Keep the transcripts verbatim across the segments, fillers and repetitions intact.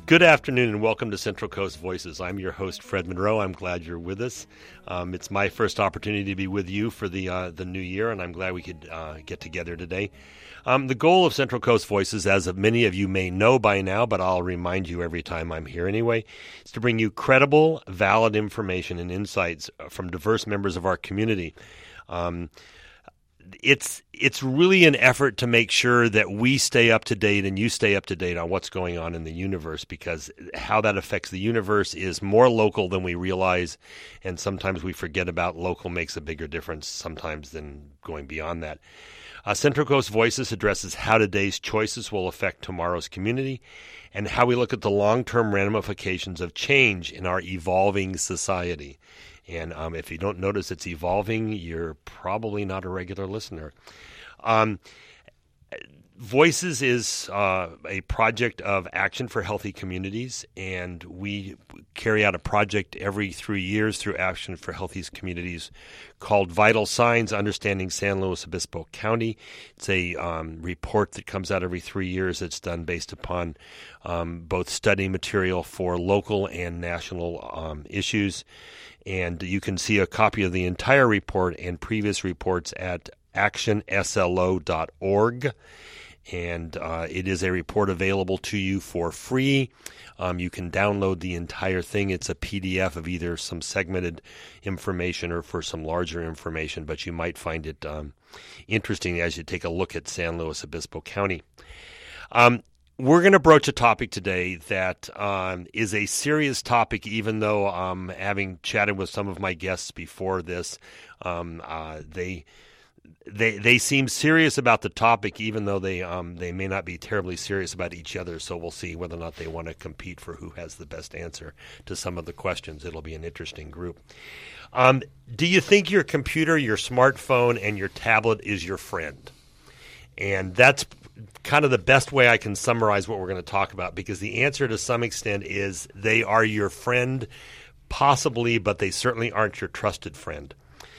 Good afternoon and welcome to Central Coast Voices. I'm your host, Fred Monroe. I'm glad you're with us. Um, it's my first opportunity to be with you for the uh, the new year, and I'm glad we could uh, get together today. Um, the goal of Central Coast Voices, as many of you may know by now, but I'll remind you every time I'm here anyway, is to bring you credible, valid information and insights from diverse members of our community. Um, It's it's really an effort to make sure that we stay up to date and you stay up to date on what's going on in the universe, because how that affects the universe is more local than we realize, and sometimes we forget about local makes a bigger difference sometimes than going beyond that. Uh, Central Coast Voices addresses how today's choices will affect tomorrow's community and how we look at the long-term ramifications of change in our evolving society. And um, if you don't notice it's evolving, you're probably not a regular listener. Um, Voices is uh, a project of Action for Healthy Communities, and we carry out a project every three years through Action for Healthy Communities called Vital Signs, Understanding San Luis Obispo County. It's a um, report that comes out every three years. It's done based upon um, both study material for local and national um, issues. And you can see a copy of the entire report and previous reports at action s l o dot org. And uh, it is a report available to you for free. Um, you can download the entire thing. It's a P D F of either some segmented information or for some larger information, but you might find it um, interesting as you take a look at San Luis Obispo County. Um, We're going to broach a topic today that um, is a serious topic, even though um, having chatted with some of my guests before this, um, uh, they they they seem serious about the topic, even though they um, they may not be terribly serious about each other. So we'll see whether or not they want to compete for who has the best answer to some of the questions. It'll be an interesting group. Um, do you think your computer, your smartphone, and your tablet is your friend? And that's kind of the best way I can summarize what we're going to talk about, because the answer to some extent is they are your friend, possibly, but they certainly aren't your trusted friend.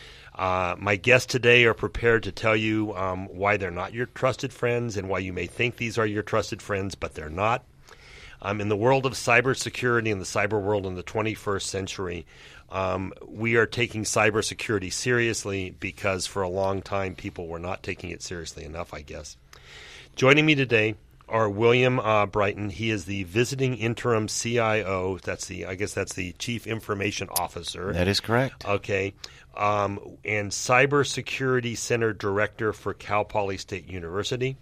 Uh, my guests today are prepared to tell you um, why they're not your trusted friends and why you may think these are your trusted friends, but they're not. Um, in the world of cybersecurity, in the cyber world in the twenty-first century, um, we are taking cybersecurity seriously because for a long time people were not taking it seriously enough, I guess. Joining me today are William uh, Brighton. He is the visiting interim C I O. That's the, I guess that's the Chief Information Officer. That is correct. Okay. Um, and Cybersecurity Center Director for Cal Poly State University.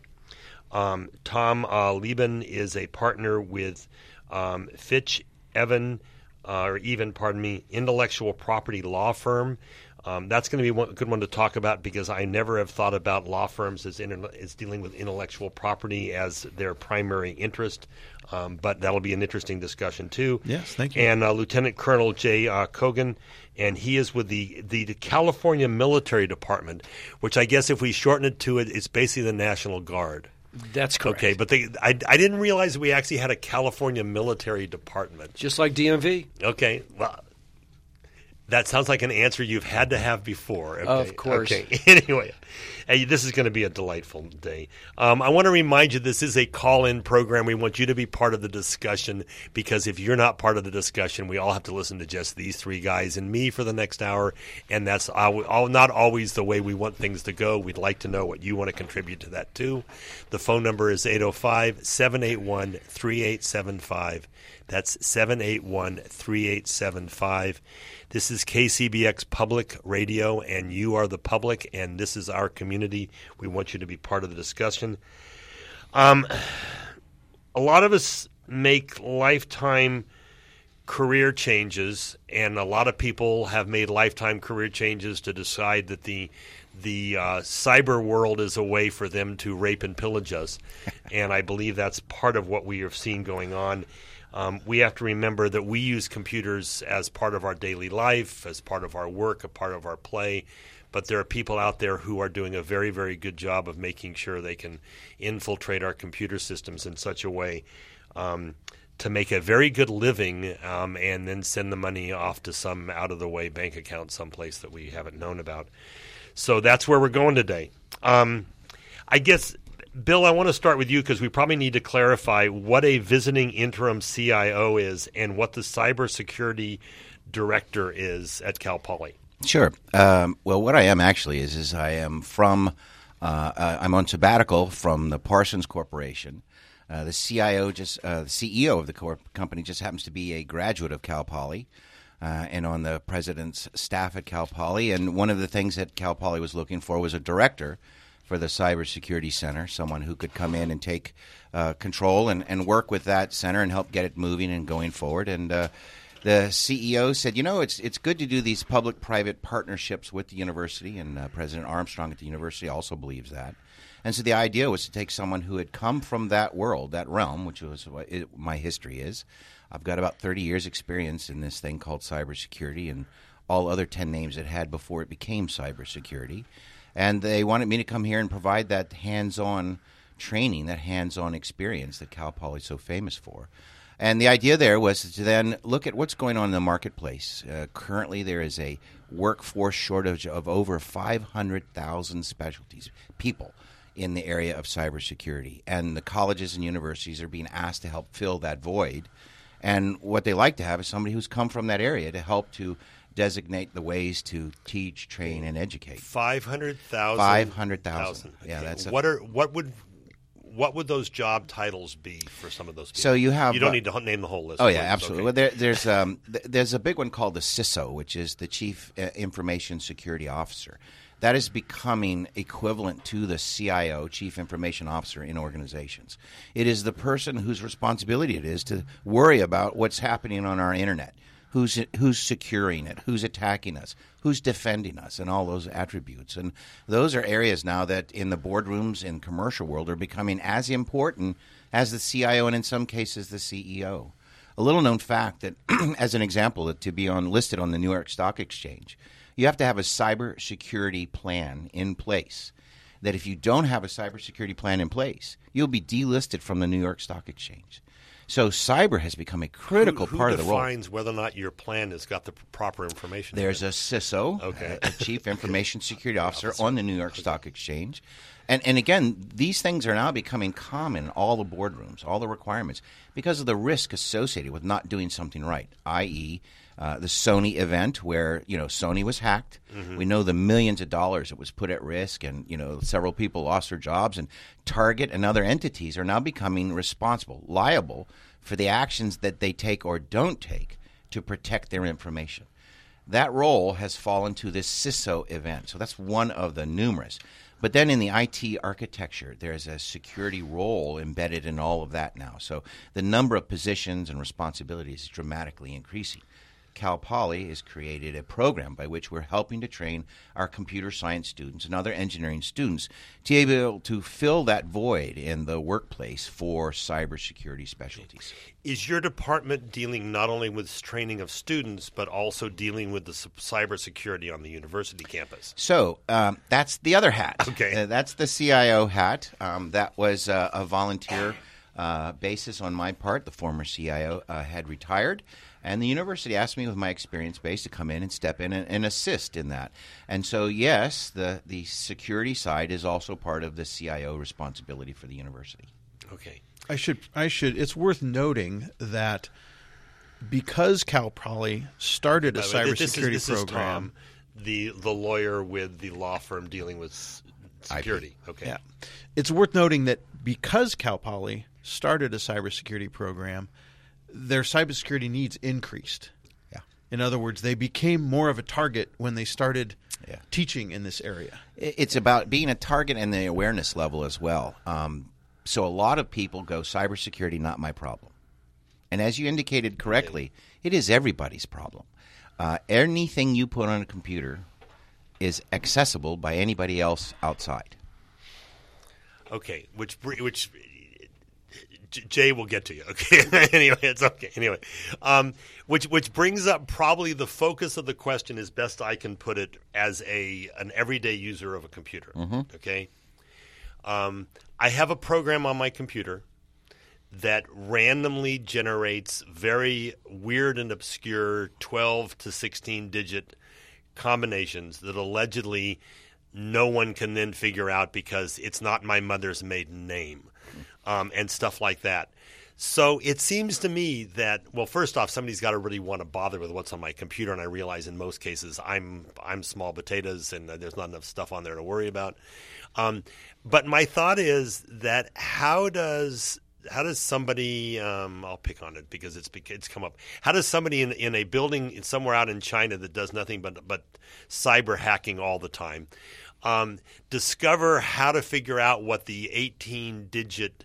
Um, Tom uh, Lieben is a partner with um, Fitch Evan, uh, or even, pardon me, intellectual property law firm. Um, that's going to be one, a good one to talk about, because I never have thought about law firms as, inter- as dealing with intellectual property as their primary interest. Um, but that'll be an interesting discussion too. Yes, thank you. And uh, Lieutenant Colonel Jay uh, Kogan, and he is with the, the, the California Military Department, which I guess if we shorten it to it, it's basically the National Guard. That's correct. Okay, but they, I, I didn't realize we actually had a California Military Department. Just like D M V. Okay, well, that sounds like an answer you've had to have before. Okay. Of course. Okay. Anyway, hey, this is going to be a delightful day. Um, I want to remind you this is a call-in program. We want you to be part of the discussion, because if you're not part of the discussion, we all have to listen to just these three guys and me for the next hour, and that's all, all, not always the way we want things to go. We'd like to know what you want to contribute to that too. The phone number is eight oh five, seven eight one, three eight seven five. That's seven eight one, three eight seven five. This is K C B X Public Radio, and you are the public, and this is our community. We want you to be part of the discussion. Um, a lot of us make lifetime career changes, and a lot of people have made lifetime career changes to decide that the the uh, cyber world is a way for them to rape and pillage us, and I believe that's part of what we have seen going on. Um, we have to remember that we use computers as part of our daily life, as part of our work, a part of our play, but there are people out there who are doing a very, very good job of making sure they can infiltrate our computer systems in such a way um, to make a very good living um, and then send the money off to some out-of-the-way bank account someplace that we haven't known about. So that's where we're going today. Um, I guess Bill, I want to start with you because we probably need to clarify what a visiting interim C I O is and what the cybersecurity director is at Cal Poly. Sure. Um, well, what I am actually is is I am from uh, uh, I'm on sabbatical from the Parsons Corporation. Uh, the C I O just uh, the C E O of the corp- company just happens to be a graduate of Cal Poly. Uh, and on the president's staff at Cal Poly. And one of the things that Cal Poly was looking for was a director for the Cybersecurity Center, someone who could come in and take uh, control and, and work with that center and help get it moving and going forward. And uh, the C E O said, you know, it's it's good to do these public-private partnerships with the university, and uh, President Armstrong at the university also believes that. And so the idea was to take someone who had come from that world, that realm, which was what it, my history is. I've got about thirty years experience in this thing called cybersecurity and all other ten names it had before it became cybersecurity. And they wanted me to come here and provide that hands-on training, that hands-on experience that Cal Poly is so famous for. And the idea there was to then look at what's going on in the marketplace. Uh, currently, there is a workforce shortage of over five hundred thousand specialties, people in the area of cybersecurity. And the colleges and universities are being asked to help fill that void. And what they like to have is somebody who's come from that area to help to designate the ways to teach, train, and educate. Five hundred thousand. Five hundred thousand. Yeah, okay. that's a, what are what would what would those job titles be for some of those people? So you have you don't uh, need to name the whole list. Oh yeah, absolutely. Okay. Well, there, there's um, th- there's a big one called the C I S O, which is the Chief uh, Information Security Officer. That is becoming equivalent to the C I O, Chief Information Officer, in organizations. It is the person whose responsibility it is to worry about what's happening on our internet, who's who's securing it, who's attacking us, who's defending us, and all those attributes. And those are areas now that in the boardrooms in commercial world are becoming as important as the C I O and in some cases the C E O. A little known fact that, as an example, that to be on listed on the New York Stock Exchange, you have to have a cybersecurity plan in place. That if you don't have a cybersecurity plan in place, you'll be delisted from the New York Stock Exchange. So cyber has become a critical who, who part of the role. Who defines whether or not your plan has got the proper information? There's a C I S O, okay. a, a Chief Information Security Officer on the New York Stock Exchange. And, and again, these things are now becoming common in all the boardrooms, all the requirements, because of the risk associated with not doing something right, that is, Uh, the Sony event where, you know, Sony was hacked. Mm-hmm. We know the millions of dollars that was put at risk, and, you know, several people lost their jobs. And Target and other entities are now becoming responsible, liable for the actions that they take or don't take to protect their information. That role has fallen to this C I S O event. So that's one of the numerous. But then in the I T architecture, there's a security role embedded in all of that now. So the number of positions and responsibilities is dramatically increasing. Cal Poly has created a program by which we're helping to train our computer science students and other engineering students to be able to fill that void in the workplace for cybersecurity specialties. Is your department dealing not only with training of students, but also dealing with the cybersecurity on the university campus? So um, that's the other hat. Okay. Uh, that's the C I O hat. Um, that was uh, a volunteer uh, basis on my part. The former C I O uh, had retired. And the university asked me with my experience base to come in and step in and, and assist in that. And so, yes, the, the security side is also part of the C I O responsibility for the university. Okay. I should, I should, it's worth noting that because Cal Poly started a cybersecurity this is, this program. Is Tom, the, the lawyer with the law firm dealing with security. I P. Okay. Yeah. It's worth noting that because Cal Poly started a cybersecurity program, their cybersecurity needs increased. Yeah. In other words, they became more of a target when they started yeah. teaching in this area. It's about being a target and the awareness level as well. Um, so a lot of people go, cybersecurity, not my problem. And as you indicated correctly, it is everybody's problem. Uh, anything you put on a computer is accessible by anybody else outside. Okay, which which Jay will get to you. Okay, anyway, it's okay. Anyway, um, which which brings up probably the focus of the question, as best I can put it, as a an everyday user of a computer. Mm-hmm. Okay, um, I have a program on my computer that randomly generates very weird and obscure twelve to sixteen digit combinations that allegedly no one can then figure out because it's not my mother's maiden name, um, and stuff like that. So it seems to me that, well, first off, somebody's got to really want to bother with what's on my computer, and I realize in most cases I'm I'm small potatoes and there's not enough stuff on there to worry about. Um, but my thought is that how does how does somebody um, I'll pick on it because it's it's come up. How does somebody in in a building somewhere out in China that does nothing but but cyber hacking all the time um, discover how to figure out what the eighteen digit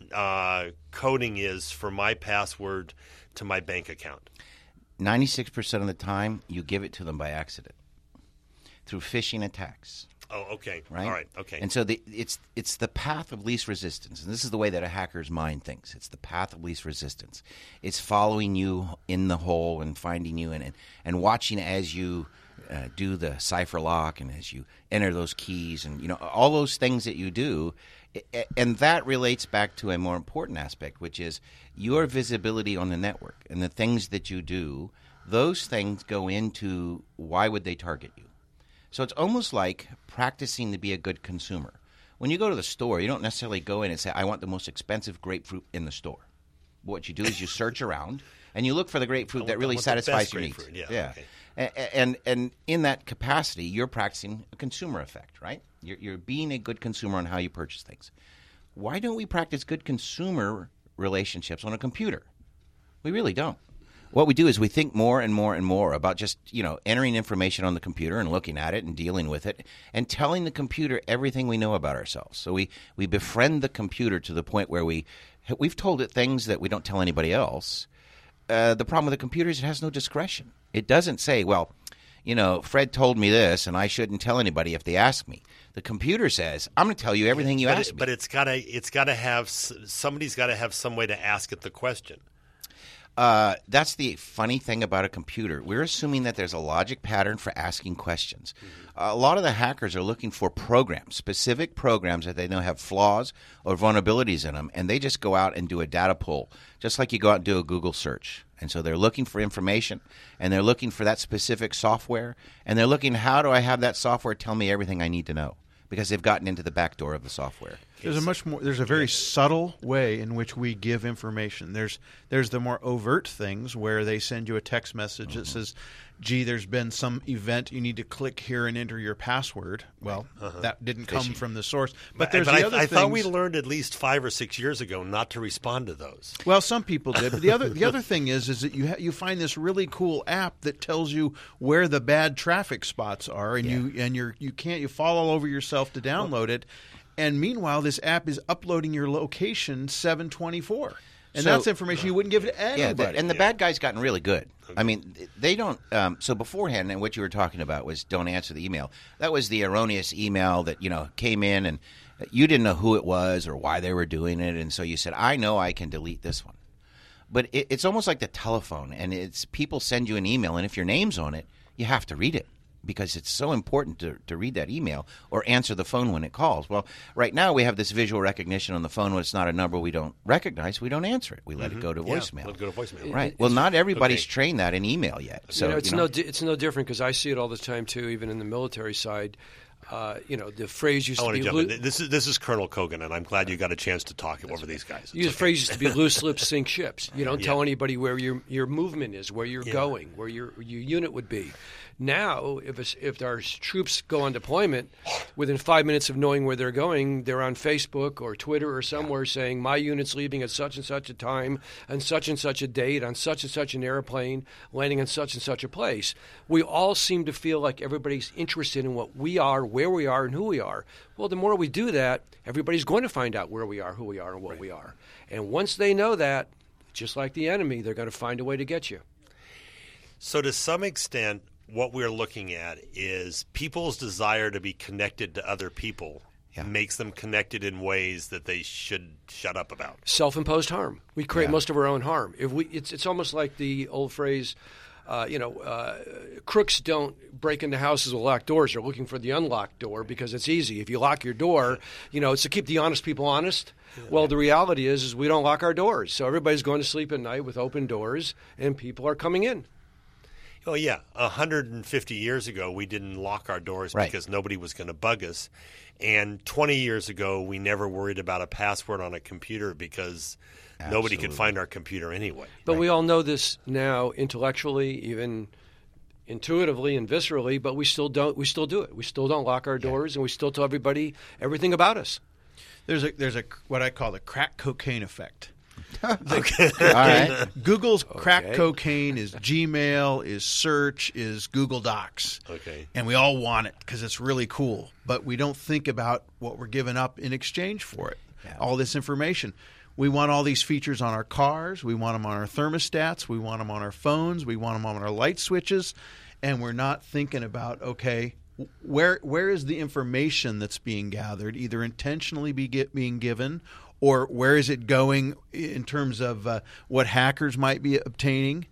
Uh, coding is for my password to my bank account? ninety-six percent of the time, you give it to them by accident through phishing attacks. Oh, okay. Right? All right. Okay. And so the, it's it's the path of least resistance. And this is the way that a hacker's mind thinks. It's the path of least resistance. It's following you in the hole and finding you and, and watching as you uh, do the cipher lock and as you enter those keys and, you know, all those things that you do. And that relates back to a more important aspect, which is your visibility on the network and the things that you do. Those things go into why would they target you. So it's almost like practicing to be a good consumer. When you go to the store, you don't necessarily go in and say, I want the most expensive grapefruit in the store. What you do is you search around and you look for the grapefruit that really satisfies your needs. Yeah. yeah. Okay. And, and and in that capacity, you're practicing a consumer effect, right? You're, you're being a good consumer on how you purchase things. Why don't we practice good consumer relationships on a computer? We really don't. What we do is we think more and more and more about just, you know, entering information on the computer and looking at it and dealing with it and telling the computer everything we know about ourselves. So we, we befriend the computer to the point where we, we've told it things that we don't tell anybody else. Uh, the problem with the computer is it has no discretion. It doesn't say, well, you know, Fred told me this, and I shouldn't tell anybody if they ask me. The computer says, I'm going to tell you everything you but ask it, me. But it's got to it's got to have somebody's got to have some way to ask it the question. Uh, that's the funny thing about a computer. We're assuming that there's a logic pattern for asking questions. Mm-hmm. Uh, a lot of the hackers are looking for programs, specific programs that they know have flaws or vulnerabilities in them, and they just go out and do a data pull, just like you go out and do a Google search. And so they're looking for information, and they're looking for that specific software, and they're looking, how do I have that software tell me everything I need to know? Because they've gotten into the back door of the software. There's a much more. There's a very subtle way in which we give information. There's there's the more overt things where they send you a text message mm-hmm. that says, "Gee, there's been some event. You need to click here and enter your password." Well, uh-huh. that didn't Fishy. come from the source. But there's but the I, other I things. thought we learned at least five or six years ago not to respond to those. Well, some people did. But the other the other thing is is that you ha- you find this really cool app that tells you where the bad traffic spots are, and yeah. you and you're you can't you fall all over yourself to download well, it. And meanwhile, this app is uploading your location seven twenty-four. And so, that's information you wouldn't give to anybody. Yeah, the, and the yeah. bad guy's gotten really good. Okay. I mean, they don't um, – so beforehand, and what you were talking about was don't answer the email. That was the erroneous email that, you know, came in and you didn't know who it was or why they were doing it. And so you said, I know I can delete this one. But it, it's almost like the telephone, and it's people send you an email, and if your name's on it, you have to read it. Because it's so important to, to read that email or answer the phone when it calls. Well, right now we have this visual recognition on the phone when it's not a number we don't recognize. We don't answer it. We let mm-hmm. it go to yeah, voicemail. Let it go to voicemail. Right. It, well, not everybody's okay. trained that in email yet. So you know, it's you know. no di- it's no different because I see it all the time too, even in the military side. Uh, you know, the phrase used I to want be to jump lo- in. This is this is Colonel Kogan, and I'm glad you got a chance to talk over these guys. The okay. phrase used to be "loose lips sink ships." You don't yeah. tell anybody where your your movement is, where you're yeah. going, where your your unit would be. Now, if it's, if our troops go on deployment, within five minutes of knowing where they're going, they're on Facebook or Twitter or somewhere saying, my unit's leaving at such and such a time and such and such a date on such and such an airplane, landing in such and such a place. We all seem to feel like everybody's interested in what we are, where we are, and who we are. Well, the more we do that, everybody's going to find out where we are, who we are, and what right. we are. And once they know that, just like the enemy, they're going to find a way to get you. So to some extent, what we're looking at is people's desire to be connected to other people yeah. makes them connected in ways that they should shut up about. Self-imposed harm. We create yeah. most of our own harm. If we, it's it's almost like the old phrase, uh, you know, uh, crooks don't break into houses with locked doors. They're looking for the unlocked door because it's easy. If you lock your door, you know, it's to keep the honest people honest. Yeah. Well, the reality is, is we don't lock our doors. So everybody's going to sleep at night with open doors, and people are coming in. Oh, yeah. one hundred fifty years ago, we didn't lock our doors Right. because nobody was going to bug us. And twenty years ago, we never worried about a password on a computer because nobody could Absolutely. find our computer anyway. But we all know this now intellectually, even intuitively and viscerally, but we still don't we still do it. We still don't lock our doors, and we still tell everybody everything about us. There's a there's a what I call the crack cocaine effect. All right. Google's crack Okay. cocaine is Gmail, is search, is Google Docs. Okay. And we all want it because it's really cool, but we don't think about what we're giving up in exchange for it. Yeah. All this information. We want all these features on our cars. We want them on our thermostats. We want them on our phones. We want them on our light switches. And we're not thinking about, okay, where where is the information that's being gathered, either intentionally be get, being given, or where is it going in terms of uh, what hackers might be obtaining?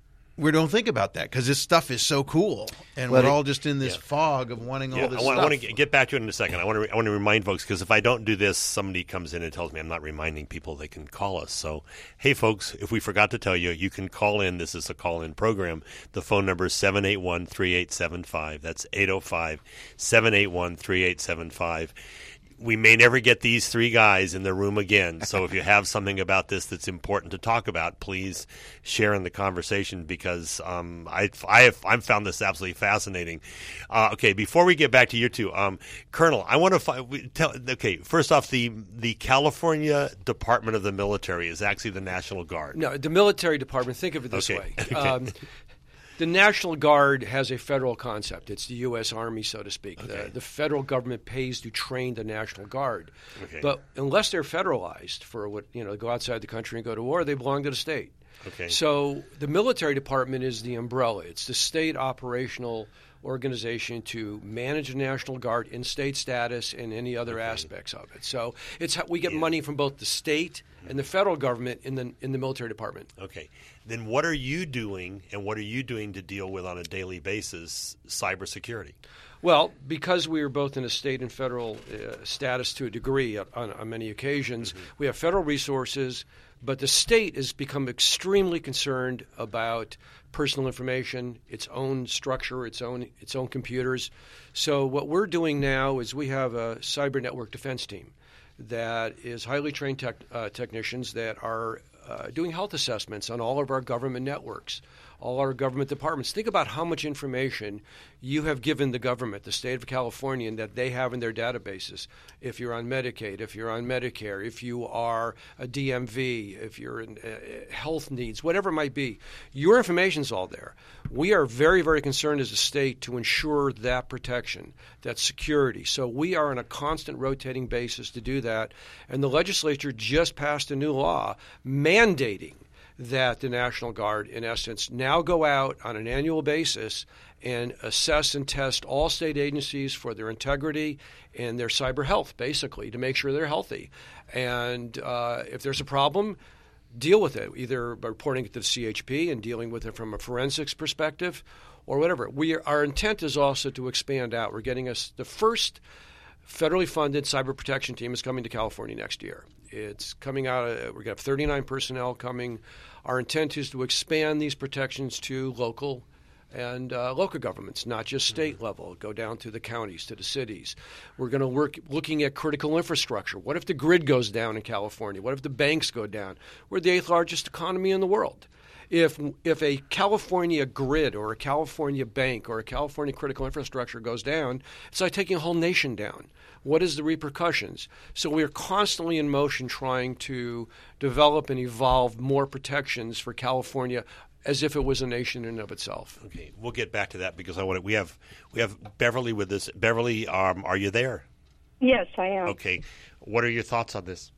We don't think about that because this stuff is so cool, and Well, we're it- all just in this yeah. fog of wanting Yeah, all this I want, stuff. I want to get back to it in a second. I want to re- I want to remind folks because if I don't do this, somebody comes in and tells me I'm not reminding people they can call us. So, hey, folks, if we forgot to tell you, you can call in. This is a call-in program. The phone number is seven eight one, three eight seven five. That's eight oh five, seven eight one, three eight seven five. We may never get these three guys in the room again. So if you have something about this that's important to talk about, please share in the conversation because um, I, I have I've found this absolutely fascinating. Uh, okay, before we get back to you two, um, Colonel, I want to fi- we- tell. Okay, first off, the the California Department of the Military is actually the National Guard. No, the military department, think of it this Okay. way. Okay. Um, the National Guard has a federal concept. It's the U S. Army, so to speak. Okay. The, the federal government pays to train the National Guard. Okay. But unless they're federalized for what, you know, go outside the country and go to war, they belong to the state. Okay. So the military department is the umbrella. It's the state operational organization to manage the National Guard in state status and any other aspects of it. So it's how we get money from both the state and the federal government in the in the military department. Okay. Then what are you doing, and what are you doing to deal with on a daily basis cybersecurity? Well, because we are both in a state and federal uh, status to a degree on, on many occasions, Mm-hmm. we have federal resources, but the state has become extremely concerned about personal information, its own structure, its own its own computers. So what we're doing now is we have a cyber network defense team that is highly trained tech, uh, technicians that are uh, doing health assessments on all of our government networks, all our government departments. Think about how much information you have given the government, the state of California, and that they have in their databases. If you're on Medicaid, if you're on Medicare, if you are a D M V, if you're in uh, health needs, whatever it might be, your information's all there. We are very, very concerned as a state to ensure that protection, that security. So we are on a constant rotating basis to do that. And the legislature just passed a new law mandating that the National Guard, in essence, now go out on an annual basis and assess and test all state agencies for their integrity and their cyber health, basically, to make sure they're healthy. And uh, if there's a problem, deal with it, either by reporting it to the C H P and dealing with it from a forensics perspective or whatever. We are, our intent is also to expand out. We're getting us the first federally funded cyber protection team is coming to California next year. It's coming out. Uh, we're going to have thirty-nine personnel coming. Our intent is to expand these protections to local and uh, local governments, not just state level. Go down to the counties, to the cities. We're going to work looking at critical infrastructure. What if the grid goes down in California? What if the banks go down? We're the eighth largest economy in the world. If if a California grid or a California bank or a California critical infrastructure goes down, it's like taking a whole nation down. What is the repercussions? So we are constantly in motion trying to develop and evolve more protections for California as if it was a nation in and of itself. Okay, we'll get back to that because I want to, we have we have Beverly with us. Beverly, um, are you there? Yes, I am. Okay, what are your thoughts on this?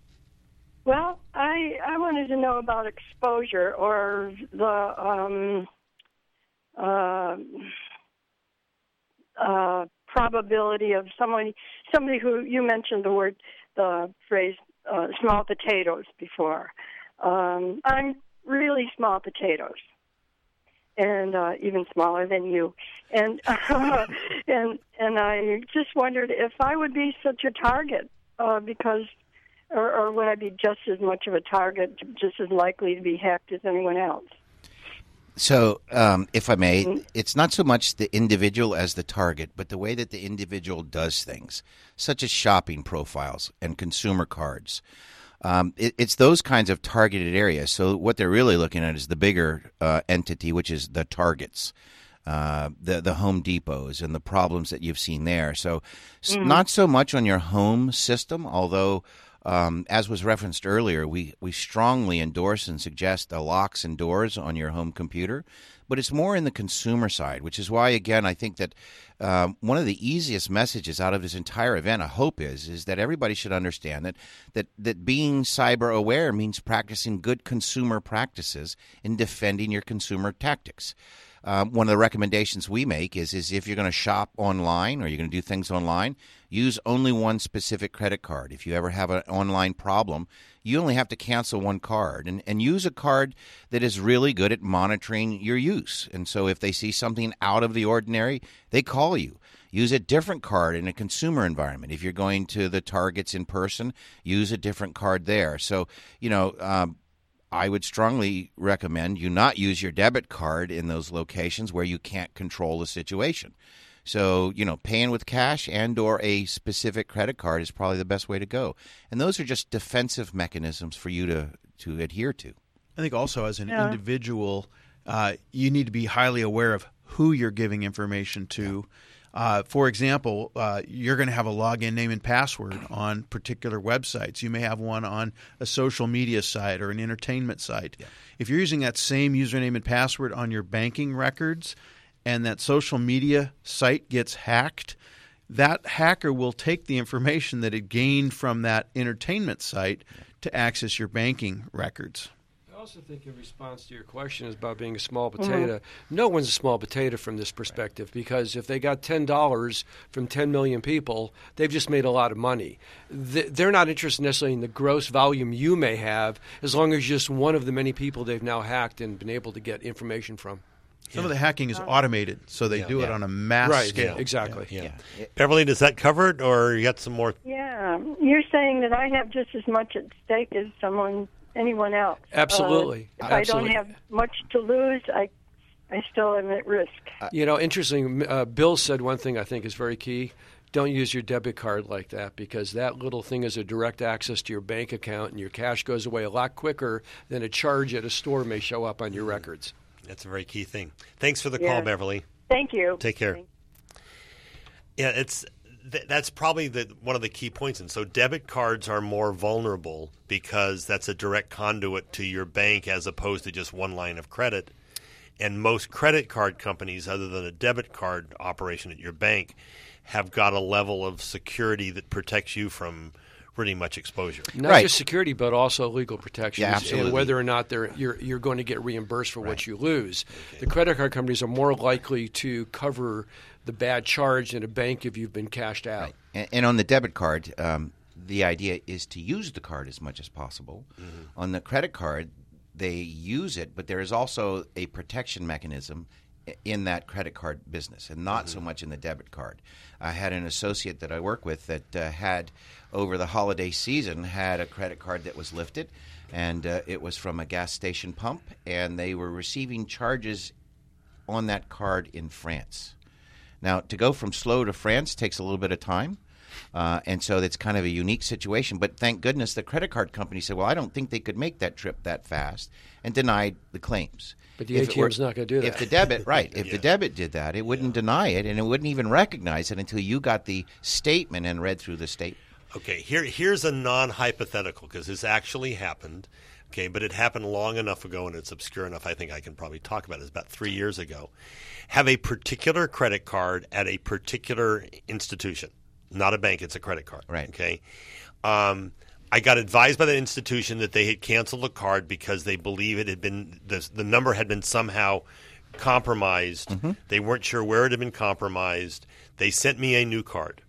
Well, I I wanted to know about exposure or the um, uh, uh, probability of somebody somebody who you mentioned the word the phrase uh, small potatoes before. Um, I'm really small potatoes, and uh, even smaller than you, and uh, and and I just wondered if I would be such a target uh, because. Or, or would I be just as much of a target, just as likely to be hacked as anyone else? So, um, if I may, it's not so much the individual as the target, but the way that the individual does things, such as shopping profiles and consumer cards. Um, it, it's those kinds of targeted areas. So what they're really looking at is the bigger uh, entity, which is the targets, uh, the the Home Depots, and the problems that you've seen there. So mm. not so much on your home system, although Um, as was referenced earlier, we, we strongly endorse and suggest the locks and doors on your home computer, but it's more in the consumer side, which is why, again, I think that um, one of the easiest messages out of this entire event, I hope, is is that everybody should understand that that, that being cyber aware means practicing good consumer practices in defending your consumer tactics. Um, one of the recommendations we make is, is if you're going to shop online or you're going to do things online, use only one specific credit card. If you ever have an online problem, you only have to cancel one card and, and use a card that is really good at monitoring your use. And so if they see something out of the ordinary, they call you. Use a different card in a consumer environment. If you're going to the Targets in person, use a different card there. So, you know, um, I would strongly recommend you not use your debit card in those locations where you can't control the situation. So, you know, paying with cash and or a specific credit card is probably the best way to go. And those are just defensive mechanisms for you to, to adhere to. I think also as an yeah. individual, uh, you need to be highly aware of who you're giving information to. Yeah. Uh, for example, uh, you're going to have a login name and password on particular websites. You may have one on a social media site or an entertainment site. Yeah. If you're using that same username and password on your banking records and that social media site gets hacked, that hacker will take the information that it gained from that entertainment site to access your banking records. I also think in response to your question is about being a small potato. Mm-hmm. No one's a small potato from this perspective because if they got ten dollars from ten million people, they've just made a lot of money. They're not interested necessarily in the gross volume you may have as long as you're just one of the many people they've now hacked and been able to get information from. Some yeah. of the hacking is automated, so they yeah, do yeah. it on a mass right, scale. Yeah, exactly. Yeah. Yeah. Yeah. Beverly, does that cover it, or you got some more? Yeah, you're saying that I have just as much at stake as someone, anyone else. Absolutely. Uh, if Absolutely. I don't have much to lose, I, I still am at risk. You know, interesting. Uh, Bill said one thing I think is very key. Don't use your debit card like that because that little thing is a direct access to your bank account, and your cash goes away a lot quicker than a charge at a store may show up on your records. That's a very key thing. Thanks for the yeah. call, Beverly. Thank you. Take care. Thanks. Yeah, it's th- that's probably the one of the key points. And so debit cards are more vulnerable because that's a direct conduit to your bank as opposed to just one line of credit. And most credit card companies, other than a debit card operation at your bank, have got a level of security that protects you from pretty much exposure. Not right. just security, but also legal protections, yeah, absolutely. and whether or not they're, you're you're going to get reimbursed for right. what you lose. Okay. The credit card companies are more likely to cover the bad charge than a bank if you've been cashed out. Right. And, and on the debit card, um, the idea is to use the card as much as possible. Mm-hmm. On the credit card, they use it, but there is also a protection mechanism in that credit card business and not mm-hmm. so much in the debit card. I had an associate that I work with that uh, had, over the holiday season, had a credit card that was lifted, and uh, it was from a gas station pump, and they were receiving charges on that card in France. Now, to go from slow to France takes a little bit of time. Uh, and so it's kind of a unique situation. But thank goodness the credit card company said, well, I don't think they could make that trip that fast, and denied the claims. But the If A it T M's were- not going to do that. If the debit, right, if Yeah. the debit did that, it wouldn't deny it, and it wouldn't even recognize it until you got the statement and read through the statement. Okay, here here's a non-hypothetical because this actually happened. Okay, but it happened long enough ago and it's obscure enough I think I can probably talk about it. It's about three years ago. Have a particular credit card at a particular institution. Not a bank, it's a credit card. Right. Okay. Um, I got advised by the institution that they had canceled the card because they believe it had been the, the number had been somehow compromised. Mm-hmm. They weren't sure where it had been compromised. They sent me a new card.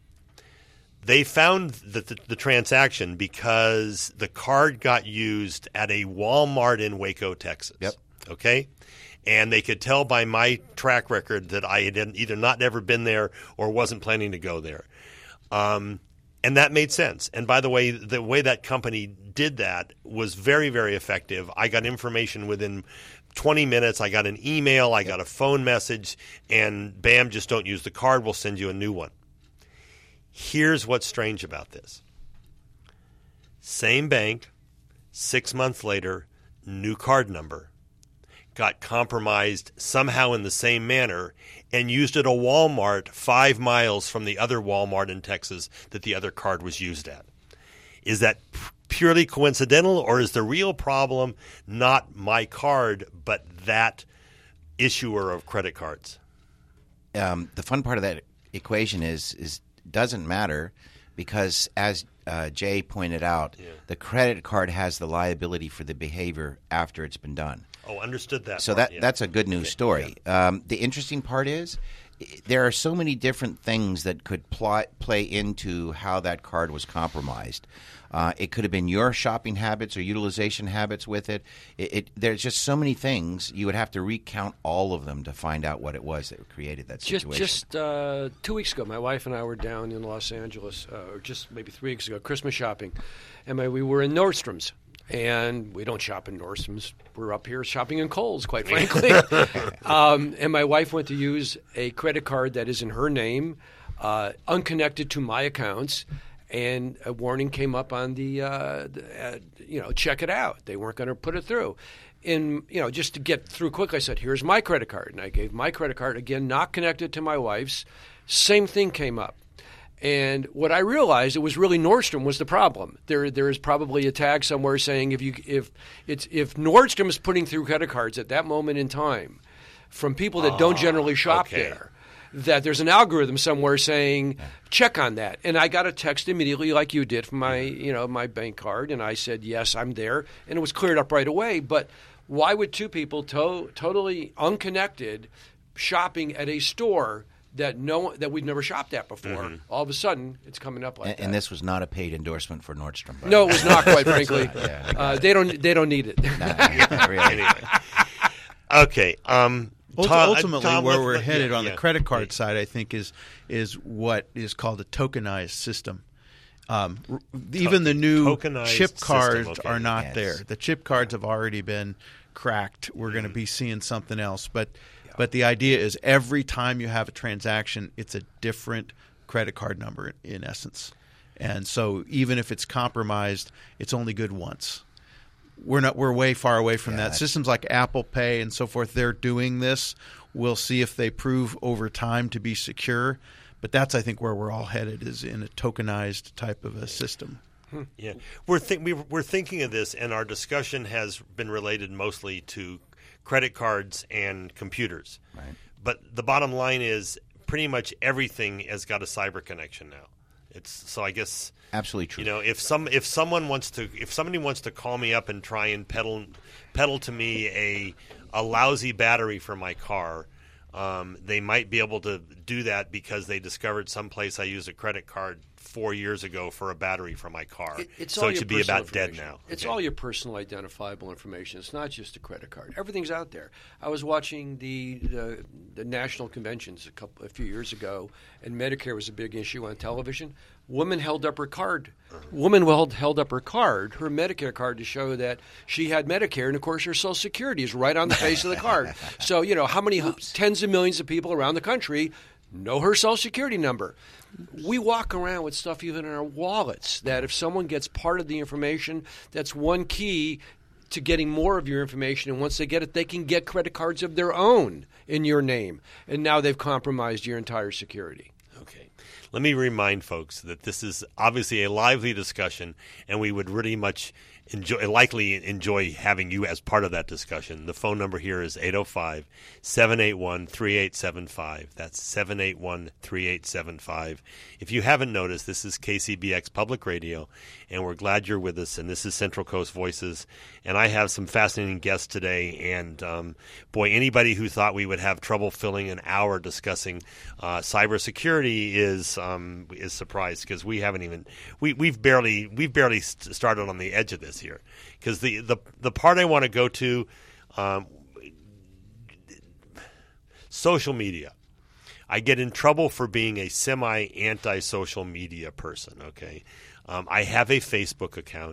They found that the, the transaction because the card got used at a Walmart in Waco, Texas. Yep. Okay? And they could tell by my track record that I had either not ever been there or wasn't planning to go there. Um, and that made sense. And by the way, the way that company did that was very, very effective. I got information within twenty minutes, I got an email, I got a phone message, and bam, just don't use the card. We'll send you a new one. Here's what's strange about this. Same bank, six months later, new card number, got compromised somehow in the same manner, and used at a Walmart five miles from the other Walmart in Texas that the other card was used at. Is that purely coincidental, or is the real problem not my card, but that issuer of credit cards? Um, the fun part of that equation is is doesn't matter because, as uh, Jay pointed out, yeah. the credit card has the liability for the behavior after it's been done. Oh, understood that. So part, that yeah. that's a good news okay. story. Yeah. Um, the interesting part is there are so many different things that could pl- play into how that card was compromised. Uh, it could have been your shopping habits or utilization habits with it. It, it. There's just so many things. You would have to recount all of them to find out what it was that created that situation. Just, just uh, two weeks ago, my wife and I were down in Los Angeles, uh, or just maybe three weeks ago, Christmas shopping. And my, we were in Nordstrom's. And we don't shop in Nordstrom's. We're up here shopping in Kohl's, quite frankly. um, and my wife went to use a credit card that is in her name, uh, unconnected to my accounts. And a warning came up on the, uh, the uh, you know, check it out. They weren't going to put it through. And, you know, just to get through quick, I said, here's my credit card. And I gave my credit card, again, not connected to my wife's. Same thing came up. And what I realized, it was really Nordstrom was the problem. There, there is probably a tag somewhere saying if you, if it's if Nordstrom is putting through credit cards at that moment in time, from people that oh, don't generally shop okay. there, that there's an algorithm somewhere saying check on that. And I got a text immediately, like you did, from my, you know, my bank card, and I said yes, I'm there, and it was cleared up right away. But why would two people to- totally unconnected shopping at a store that no that we've never shopped at before, mm-hmm. all of a sudden it's coming up like and, that. and this was not a paid endorsement for Nordstrom. Right? No, it was not, quite frankly. yeah, uh, they don't they don't need it. Nah, yeah, really. Anyway. Okay. Um, Tom, Ultimately, Tom, where let, we're let, headed yeah, on yeah. the credit card yeah. side, I think, is is what is called a tokenized system. Um, r- even the new tokenized chip cards system, okay. are not yes. there. The chip cards have already been cracked. We're mm. going to be seeing something else, but. But the idea is every time you have a transaction, it's a different credit card number in essence. And so even if it's compromised, it's only good once. We're not we're way far away from yeah, that. Systems like Apple Pay and so forth, they're doing this. We'll see if they prove over time to be secure. But that's, I think, where we're all headed, is in a tokenized type of a system. Hmm. Yeah. We're th- we're thinking of this, and our discussion has been related mostly to credit cards and computers. Right. But the bottom line is pretty much everything has got a cyber connection now. It's so I guess absolutely true. You know, if some if someone wants to if somebody wants to call me up and try and peddle peddle to me a a lousy battery for my car, um, they might be able to do that because they discovered someplace I used a credit card four years ago for a battery for my car. It, it's so all it your should be about dead information. now. It's okay. all your personal identifiable information. It's not just a credit card. Everything's out there. I was watching the the, the national conventions a couple a few years ago, and Medicare was a big issue on television. Woman held up her card. Woman held, held up her card, her Medicare card, to show that she had Medicare, and of course her Social Security is right on the face of the card. So you know how many Oops. tens of millions of people around the country know her Social Security number. We walk around with stuff even in our wallets that if someone gets part of the information, that's one key to getting more of your information. And once they get it, they can get credit cards of their own in your name. And now they've compromised your entire security. Okay. Let me remind folks that this is obviously a lively discussion, and we would really much enjoy, likely enjoy having you as part of that discussion. The phone number here is eight oh five, seven eight one, three eight seven five. That's seven eight one, three eight seven five. If you haven't noticed, this is K C B X Public Radio, and we're glad you're with us, and this is Central Coast Voices. And I have some fascinating guests today, and um, boy, anybody who thought we would have trouble filling an hour discussing uh, cybersecurity is um, is surprised, because we haven't even we we've barely we've barely st- started on the edge of this here, because the, the the part I want to go to, um, social media. I get in trouble for being a semi-anti-social media person, okay? Um, I have a Facebook account,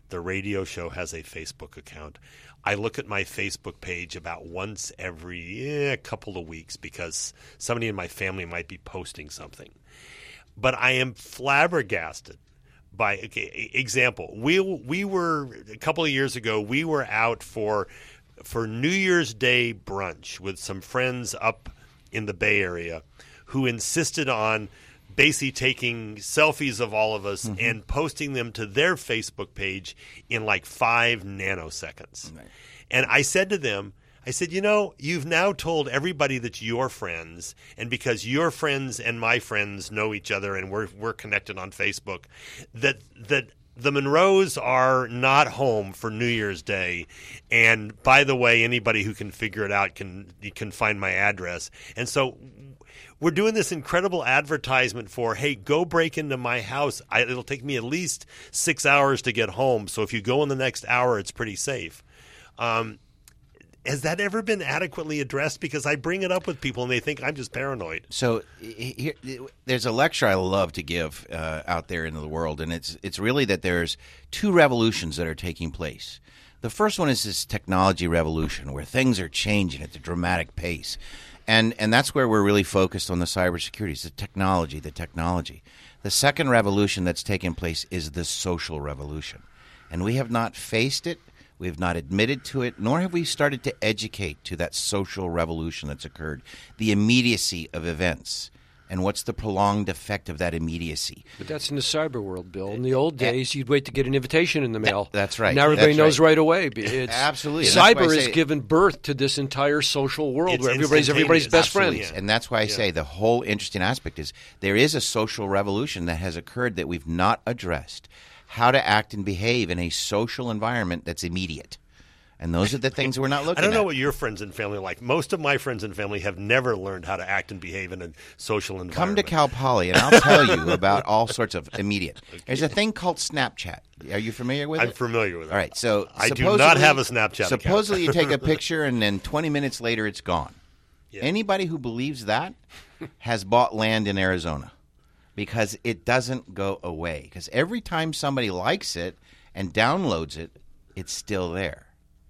the radio show has a Facebook account. I look at my Facebook page about once every eh, couple of weeks because somebody in my family might be posting something. But I am flabbergasted by okay, example. We we were a couple of years ago. We were out for for New Year's Day brunch with some friends up in the Bay Area, who insisted on basically taking selfies of all of us mm-hmm. and posting them to their Facebook page in like five nanoseconds. Right. And I said to them, I said, you know, you've now told everybody that you're friends, and because your friends and my friends know each other and we're we're connected on Facebook, that that the Monroes are not home for New Year's Day. And by the way, anybody who can figure it out can can find my address. And so we're doing this incredible advertisement for, hey, go break into my house. I, it'll take me at least six hours to get home. So if you go in the next hour, it's pretty safe. Um, has that ever been adequately addressed? Because I bring it up with people and they think I'm just paranoid. So here, there's a lecture I love to give uh, out there into the world, and it's it's really that there's two revolutions that are taking place. The first one is this technology revolution where things are changing at a dramatic pace. And and that's where we're really focused on the cybersecurity. It's the technology, the technology. The second revolution that's taking place is the social revolution. And we have not faced it. We have not admitted to it, nor have we started to educate to that social revolution that's occurred, the immediacy of events. And what's the prolonged effect of that immediacy? But that's in the cyber world, Bill. In the old days, you'd wait to get an invitation in the mail. That, that's right. Now everybody that's knows right, right away. It's, Absolutely. Cyber has given birth to this entire social world it's where everybody's everybody's best Absolutely. friend. And that's why I yeah. say the whole interesting aspect is there is a social revolution that has occurred that we've not addressed. How to act and behave in a social environment that's immediate. And those are the things we're not looking at. I don't know at. what your friends and family are like. Most of my friends and family have never learned how to act and behave in a social environment. Come to Cal Poly, and I'll tell you about all sorts of immediate. Okay. There's a thing called Snapchat. Are you familiar with I'm it? I'm familiar with it. All right. So I do not have a Snapchat Supposedly account. you take a picture, and then twenty minutes later it's gone. Yeah. Anybody who believes that has bought land in Arizona because it doesn't go away. Because every time somebody likes it and downloads it, it's still there.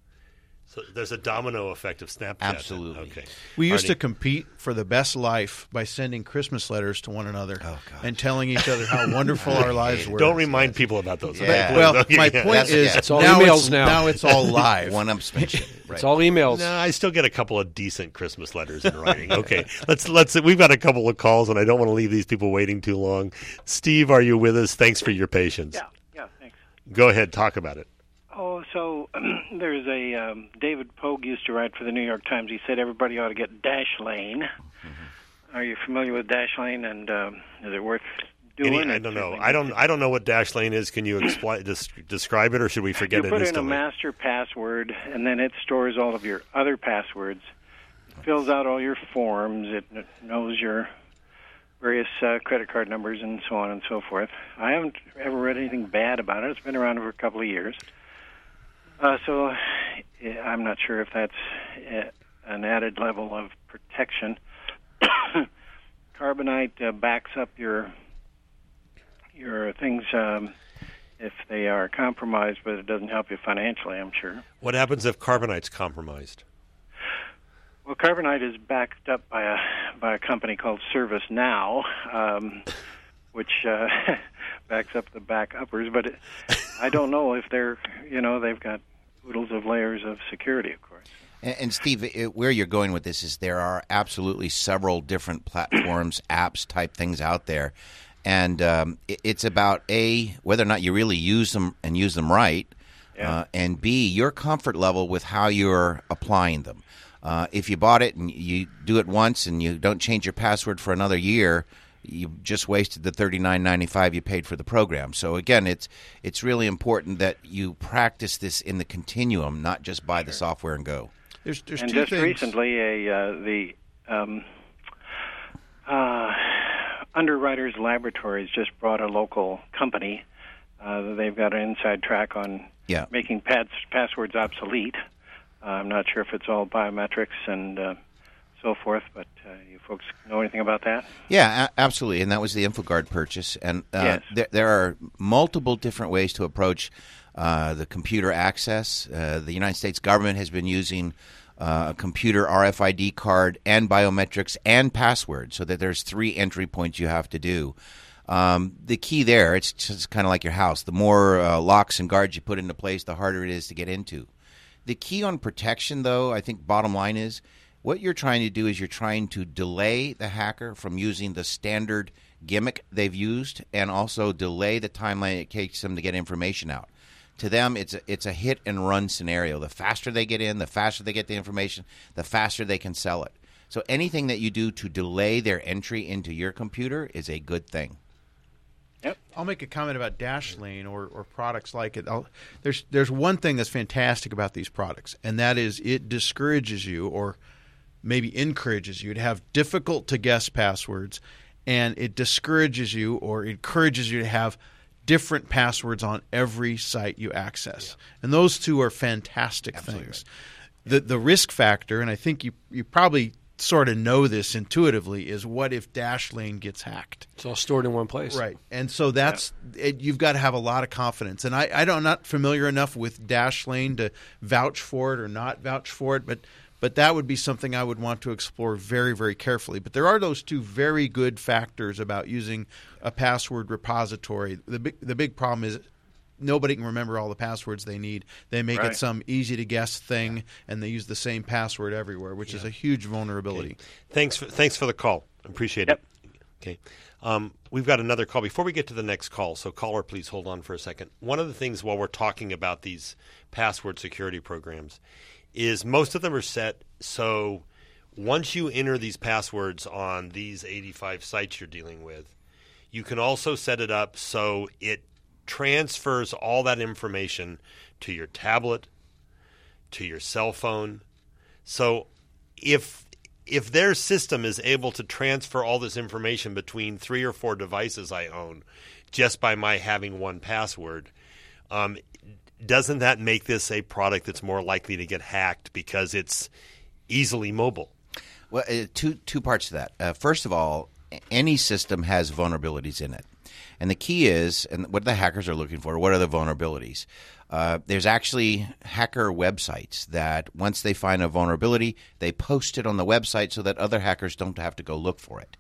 So there's a domino effect of Snapchat. Absolutely. Okay. We used Arnie. to compete for the best life by sending Christmas letters to one another Oh, gosh. and telling each other how wonderful our lives were. Don't remind people about those. Yeah. Okay, Well, okay, my yeah. point That's- is yeah. It's all now emails it's, now. now it's all live. One-upsmanship. Right. It's all emails. No, I still get a couple of decent Christmas letters in writing. Okay, let's let's. We've got a couple of calls, and I don't want to leave these people waiting too long. Steve, are you with us? Thanks for your patience. Yeah, yeah, thanks. Go ahead, talk about it. Oh, so there's a um, David Pogue used to write for the New York Times. He said everybody ought to get Dashlane. Mm-hmm. Are you familiar with Dashlane, and um, is it worth doing? Any, I don't know. I don't. I don't know what Dashlane is. Can you expli- des- describe it, or should we forget you it put instantly? in a master password, and then it stores all of your other passwords, fills out all your forms, it kn- knows your various uh, credit card numbers, and so on and so forth. I haven't ever read anything bad about it. It's been around for a couple of years. Uh, so eh, I'm not sure if that's uh, an added level of protection. Carbonite uh, backs up your your things um, if they are compromised, but it doesn't help you financially, I'm sure. What happens if Carbonite's compromised? Well, Carbonite is backed up by a by a company called ServiceNow, um, which uh, backs up the back-uppers. But it, I don't know if they're, you know, they've got oodles of layers of security, of course. And, and Steve, it, where you're going with this is there are absolutely several different platforms, apps, type things out there. And um, it, it's about, A, whether or not you really use them and use them right, Yeah. uh, and B, your comfort level with how you're applying them. Uh, if you bought it and you do it once and you don't change your password for another year, you just wasted the thirty-nine ninety-five you paid for the program. So again, it's it's really important that you practice this in the continuum, not just buy the software and go. There's, there's and two just things. recently, a uh, the um, uh, Underwriters Laboratories just brought a local company. Uh, they've got an inside track on Yeah. making pads, passwords obsolete. Uh, I'm not sure if it's all biometrics and uh, so forth, but uh, you folks know anything about that? Yeah, a- absolutely. And that was the InfoGuard purchase. And uh, Yes. there, there are multiple different ways to approach uh, the computer access. Uh, the United States government has been using uh, a computer R F I D card and biometrics and password, so that there's three entry points you have to do. Um, the key there, it's just kind of like your house. The more uh, locks and guards you put into place, the harder it is to get into. The key on protection, though, I think bottom line is what you're trying to do is you're trying to delay the hacker from using the standard gimmick they've used and also delay the timeline it takes them to get information out. To them, it's a, it's a hit and run scenario. The faster they get in, the faster they get the information, the faster they can sell it. So anything that you do to delay their entry into your computer is a good thing. Yep. I'll make a comment about Dashlane or, or products like it. I'll, there's there's one thing that's fantastic about these products, and that is it discourages you or maybe encourages you to have difficult to guess passwords, and it discourages you or encourages you to have different passwords on every site you access. Yeah. And those two are fantastic Absolutely things. Right. The the risk factor, and I think you you probably sort of know this intuitively, is what if Dashlane gets hacked? It's all stored in one place. Right. And so that's yeah. it, you've got to have a lot of confidence. And I, I don't, I'm not familiar enough with Dashlane to vouch for it or not vouch for it, but but that would be something I would want to explore very, very carefully. But there are those two very good factors about using a password repository. The big, the big problem is nobody can remember all the passwords they need. They make right. it some easy-to-guess thing, and they use the same password everywhere, which yeah. is a huge vulnerability. Okay. Thanks for, thanks for the call. Appreciate yep. it. Okay. Um, we've got another call. Before we get to the next call, so caller, please hold on for a second. One of the things while we're talking about these password security programs is most of them are set so once you enter these passwords on these eighty-five sites you're dealing with, you can also set it up so it transfers all that information to your tablet, to your cell phone. So if if their system is able to transfer all this information between three or four devices I own just by my having one password, um, doesn't that make this a product that's more likely to get hacked because it's easily mobile? Well, uh, two two parts to that. Uh, first of all, any system has vulnerabilities in it. And the key is, and what the hackers are looking for, what are the vulnerabilities? Uh, there's actually hacker websites that once they find a vulnerability, they post it on the website so that other hackers don't have to go look for it.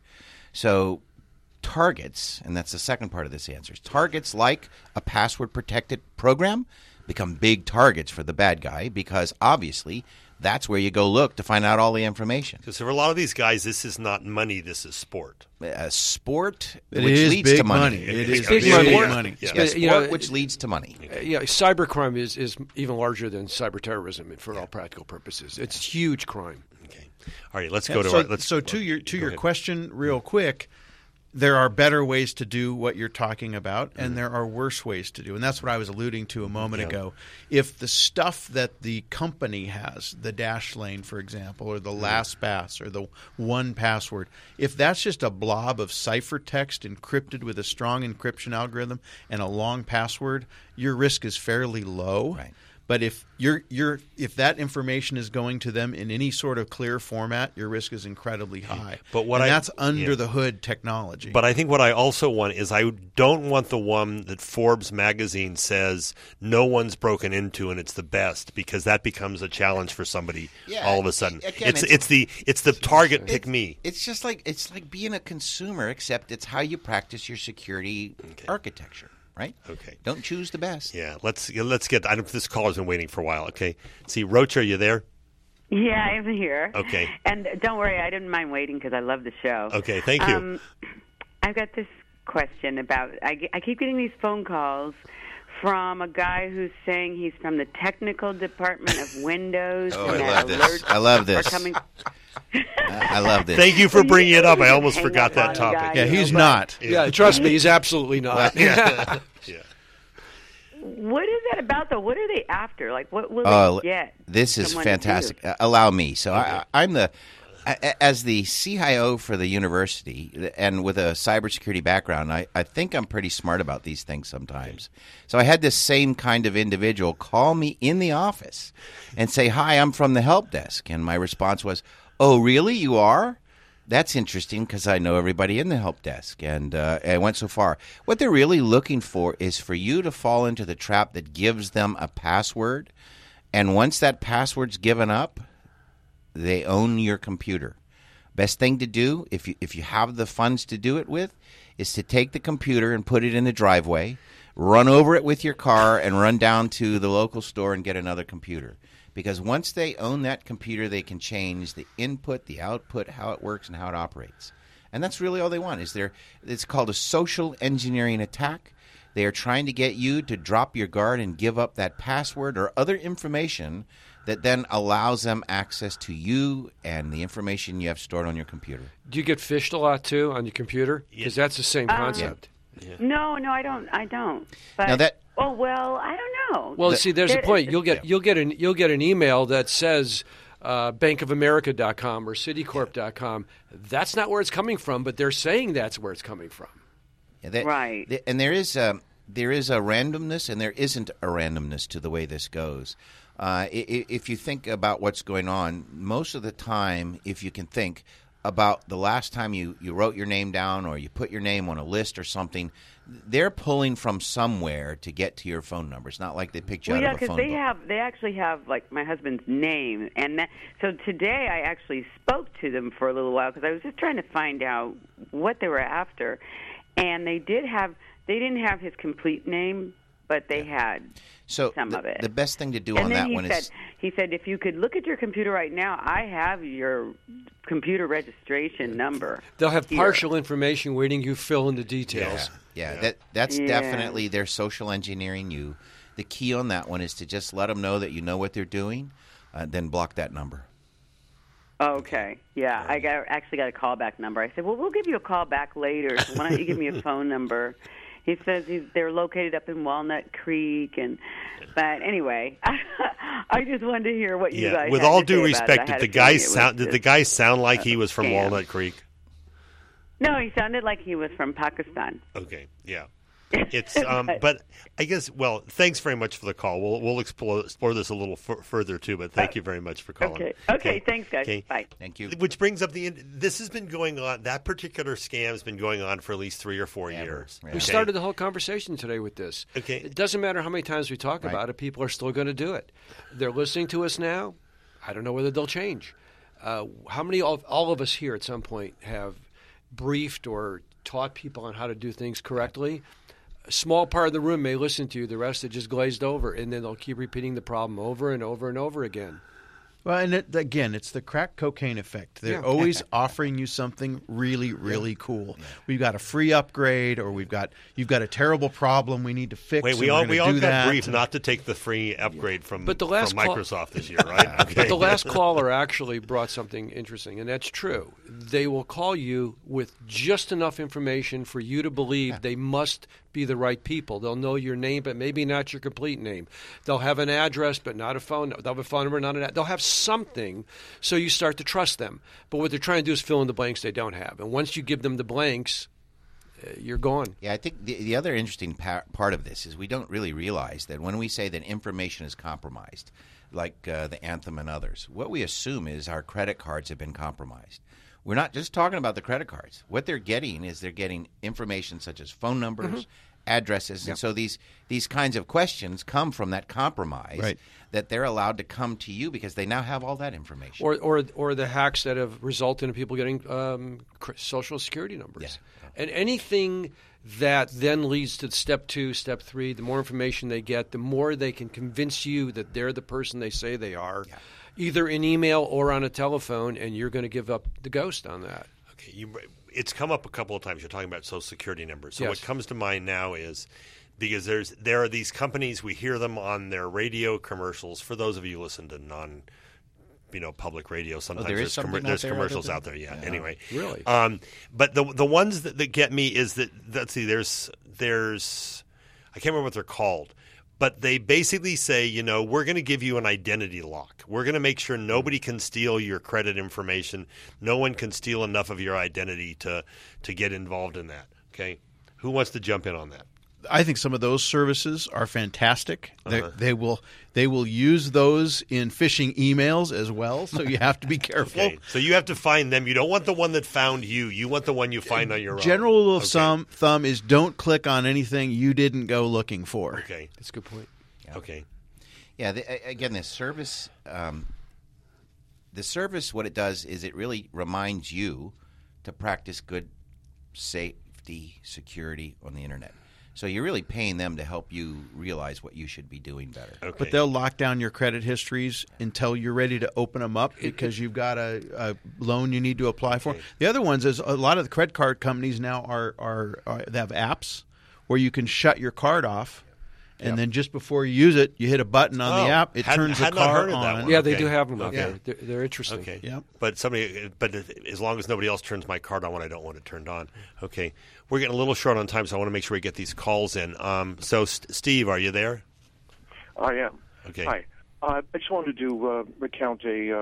So targets, and that's the second part of this answer, targets like a password-protected program become big targets for the bad guy because obviously that's where you go look to find out all the information. Because for a lot of these guys, this is not money, this is sport. Uh, sport, it which is leads big to money. money. It, it is big big money. money. money. Yeah, Yeah, sport, you know, which leads to money. Uh, yeah, cybercrime is, is even larger than cyber terrorism for yeah. all practical purposes. It's huge crime. Okay. All right, let's go to so, our, let's so to your to your ahead. question real quick, there are better ways to do what you're talking about, and mm-hmm. there are worse ways to do. And that's what I was alluding to a moment yeah. ago. If the stuff that the company has, the Dashlane, for example, or the mm-hmm. LastPass or the one password, if that's just a blob of ciphertext encrypted with a strong encryption algorithm and a long password, your risk is fairly low. Right. But if you're you're if that information is going to them in any sort of clear format, your risk is incredibly high. But what and I, that's under yeah. the hood technology. But I think what I also want is I don't want the one that Forbes magazine says no one's broken into and it's the best, because that becomes a challenge for somebody yeah, all of a sudden. Again, it's, it's it's the it's the target pick me. It's just like it's like being a consumer, except it's how you practice your security okay. architecture. Right. Okay. Don't choose the best. Yeah. Let's let's get. I don't, this caller's been waiting for a while. Okay. See, Roach, are you there? Yeah, I'm here. Okay. And don't worry, I didn't mind waiting because I love the show. Okay. Thank you. Um, I've got this question about. I, I keep getting these phone calls from a guy who's saying he's from the technical department of Windows. Oh, and I love that this. I love this. Are coming. I love this. Thank you for bringing it up. I almost forgot that topic. Guy, yeah, you he's know, not. Yeah. yeah, trust me, he's absolutely not. yeah. yeah. What is that about, though? What are they after? Like, what will uh, they get? This is fantastic. Uh, allow me. So okay. I, I'm the, I, as the C I O for the university and with a cybersecurity background, I, I think I'm pretty smart about these things sometimes. Okay. So I had this same kind of individual call me in the office and say, "Hi, I'm from the help desk." And my response was, "Oh, really? You are?" that's interesting because I know everybody in the help desk, and uh, I went so far. What they're really looking for is for you to fall into the trap that gives them a password, and once that password's given up, they own your computer. Best thing to do, if you if you have the funds to do it with, is to take the computer and put it in the driveway, run over it with your car, and run down to the local store and get another computer. Because once they own that computer, they can change the input, the output, how it works, and how it operates. And that's really all they want. Is there? It's called a social engineering attack. They are trying to get you to drop your guard and give up that password or other information that then allows them access to you and the information you have stored on your computer. Do you get phished a lot, too, on your computer? Because that's the same concept. Um, yeah. No, no, I don't. I don't. But, now that, oh, well, I don't know. Well, the, see, there's there, a point. You'll get you'll get an you'll get an email that says uh, bank of america dot com or citicorp dot com. That's not where it's coming from, but they're saying that's where it's coming from. Yeah, that, right. Th- and there is a, there is a randomness, and there isn't a randomness to the way this goes. Uh, if you think about what's going on, most of the time, if you can think about the last time you, you wrote your name down or you put your name on a list or something, they're pulling from somewhere to get to your phone number. It's not like they picked you well, out yeah, of a phone they book. have they actually have like my husband's name, and that, so today I actually spoke to them for a little while because I was just trying to find out what they were after, and they did have they didn't have his complete name, but they had so some the, of it. The best thing to do and on then that he one said, is he said if you could look at your computer right now, I have your computer registration number. They'll have here. partial information waiting you fill in the details. Yeah, yeah. that that's Yeah. definitely their social engineering you. The key on that one is to just let them know that you know what they're doing, uh, then block that number. Okay. Yeah, I got actually got a callback number. I said, well, we'll give you a call back later. So why don't you give me a phone number? He says he's, they're located up in Walnut Creek, and but anyway, I just wanted to hear what you Yeah, guys. with had all to due say about it. I respect, had did a the guy feeling it was sound did the just guy sound like he was from scam. Walnut Creek? No, he sounded like he was from Pakistan. Okay, yeah. It's um, but I guess well, thanks very much for the call. We'll we'll explore explore this a little f- further too. But thank you very much for calling. Okay. Okay. Thanks, guys. Okay. Bye. Thank you. Which brings up the this has been going on. That particular scam has been going on for at least three or four Ever. years. Yeah. We Okay? started the whole conversation today with this. Okay. It doesn't matter how many times we talk Right. about it, people are still going to do it. They're listening to us now. I don't know whether they'll change. Uh, how many of all of us here at some point have briefed or taught people on how to do things correctly? A small part of the room may listen to you. The rest are just glazed over, and then they'll keep repeating the problem over and over and over again. Well, and it, again, it's the crack cocaine effect. They're Yeah. always offering you something really, really cool. We've got a free upgrade, or we've got you've got a terrible problem we need to fix. Wait, and we we're all gonna we all do got that. briefed not to take the free upgrade from, But the last from call- Microsoft this year, right? Okay. But the last caller actually brought something interesting, and that's true. They will call you with just enough information for you to believe they must be the right people. They'll know your name, but maybe not your complete name. They'll have an address, but not a phone. They'll have a phone number, not an. They'll have something, so you start to trust them. But what they're trying to do is fill in the blanks they don't have. And once you give them the blanks, uh, you're gone. Yeah, I think the, the other interesting pa- part of this is we don't really realize that when we say that information is compromised, like uh, the Anthem and others, what we assume is our credit cards have been compromised. We're not just talking about the credit cards. What they're getting is they're getting information such as phone numbers, mm-hmm. addresses, and so these these kinds of questions come from that compromise Right. that they're allowed to come to you because they now have all that information. Or, or, or the hacks that have resulted in people getting um, cr- social security numbers. Yeah. And anything that then leads to step two, step three, the more information they get, the more they can convince you that they're the person they say they are, Yeah. either in email or on a telephone, and you're going to give up the ghost on that. Okay, you, it's come up a couple of times. You're talking about Social Security numbers. So Yes. what comes to mind now is because there's there are these companies, we hear them on their radio commercials. For those of you who listen to non, you know, public radio, sometimes there is there's, something commer- out there's there other commercials than- out there. Yeah. Yeah. Anyway, Really? Um, but the the ones that, that get me is that let's see, there's there's I can't remember what they're called. But they basically say, you know, we're going to give you an identity lock. We're going to make sure nobody can steal your credit information. No one can steal enough of your identity to to get involved in that. Okay, who wants to jump in on that? I think some of those services are fantastic. Uh-huh. They, they will they will use those in phishing emails as well, so you have to be careful. Okay. So you have to find them. You don't want the one that found you. You want the one you find on your own. General rule of Okay. thumb, thumb is don't click on anything you didn't go looking for. Okay. That's a good point. Okay. Yeah, the, a- again, the service, um, the service, what it does is it really reminds you to practice good safety, security on the internet. So you're really paying them to help you realize what you should be doing better. Okay. But they'll lock down your credit histories until you're ready to open them up because you've got a, a loan you need to apply for. Okay. The other ones is a lot of the credit card companies now are, are, are they have apps where you can shut your card off. And then just before you use it, you hit a button on Oh, the app. It hadn't- turns the had not car heard of that on. one. Yeah, they Okay. do have them out Okay. there. They're, they're interesting. Okay. Yep. But somebody, but as long as nobody else turns my card on when I don't want it turned on. Okay. We're getting a little short on time, so I want to make sure we get these calls in. Um, so, St- Steve, are you there? I am. Okay. Hi. Uh, I just wanted to uh, recount a, uh,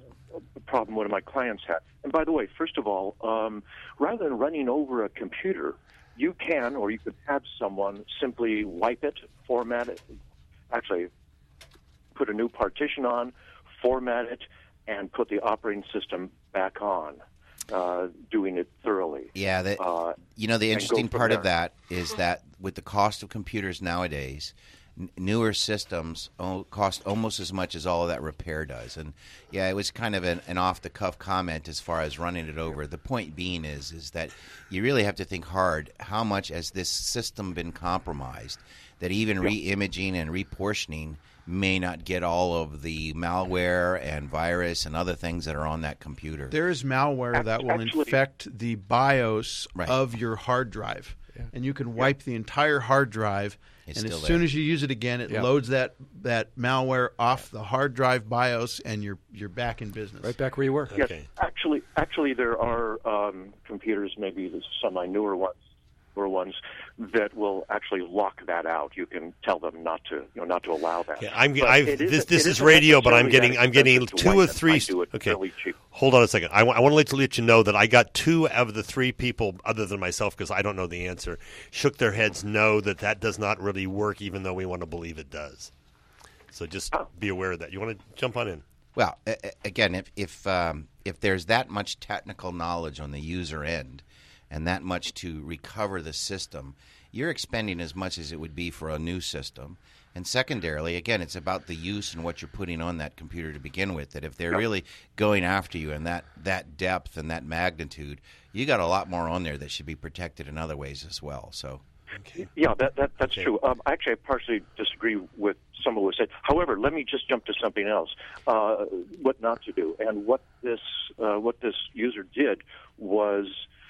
a problem one of my clients had. And by the way, first of all, um, rather than running over a computer, you can or you could have someone simply wipe it, format it, actually put a new partition on, format it, and put the operating system back on, uh, doing it thoroughly. Yeah, the, Uh, you know, the and go interesting from part of there. that is that with the cost of computers nowadays, n- newer systems o- cost almost as much as all of that repair does. And yeah, it was kind of an, an off-the-cuff comment as far as running it over. The point being is is that you really have to think hard how much has this system been compromised that even re-imaging and reportioning may not get all of the malware and virus and other things that are on that computer. There is malware that will Actually- infect the BIOS Right. of your hard drive. And you can wipe the entire hard drive, It's and as still soon there. as you use it again, it Yeah. loads that, that malware off the hard drive BIOS, and you're you're back in business. Right back where you were. Yes, Okay. actually, actually, there are um, computers, maybe the semi newer ones, newer ones, that will actually lock that out. You can tell them not to, you know, not to allow that. Yeah, I'm. But I've, it this isn't- this it is isn't radio, but I'm necessarily getting that I'm getting expensive to two or wipe it. three. I do it Okay, really cheap. hold on a second. I, w- I want to let, let you know that I got two of the three people, other than myself, because I don't know the answer, shook their heads no, that that does not really work, even though we want to believe it does. So just Oh. be aware of that. You want to jump on in? Well, a- a- again, if if um, if there's that much technical knowledge on the user end, and that much to recover the system, you're expending as much as it would be for a new system. And secondarily, again, it's about the use and what you're putting on that computer to begin with. That if they're really going after you in that that depth and that magnitude, you got a lot more on there that should be protected in other ways as well. So. Okay. Yeah, that, that that's Okay. true. Um, actually, I partially disagree with some of what was said. However, let me just jump to something else. Uh, what not to do, and what this uh, what this user did was,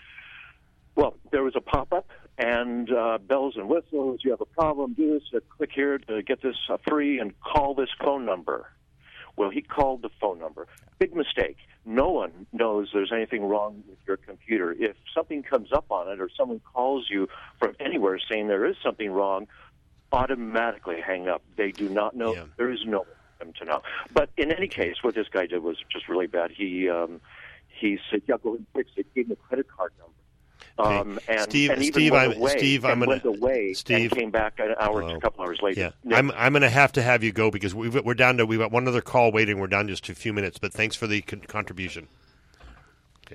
well, there was a pop-up and uh, bells and whistles. You have a problem? Do this. Uh, click here to get this uh, free, and call this phone number. Well, he called the phone number. Big mistake. No one knows there's anything wrong with your computer. If something comes up on it or someone calls you from anywhere saying there is something wrong, automatically hang up. They do not know. Yeah. There is no way for them to know. But in any case, what this guy did was just really bad. He um, he said, yeah, go and fix it. Gave him a credit card number. Okay. Um, and, Steve- and even Steve, went I'm- away, Steve, and I'm gonna- went away Steve- and came back an hour, Oh. a couple hours later. Yeah, Nick, I'm. I'm going to have to have you go because we've, we're down to we've got one other call waiting. We're down just a few minutes, but thanks for the con- contribution. Okay.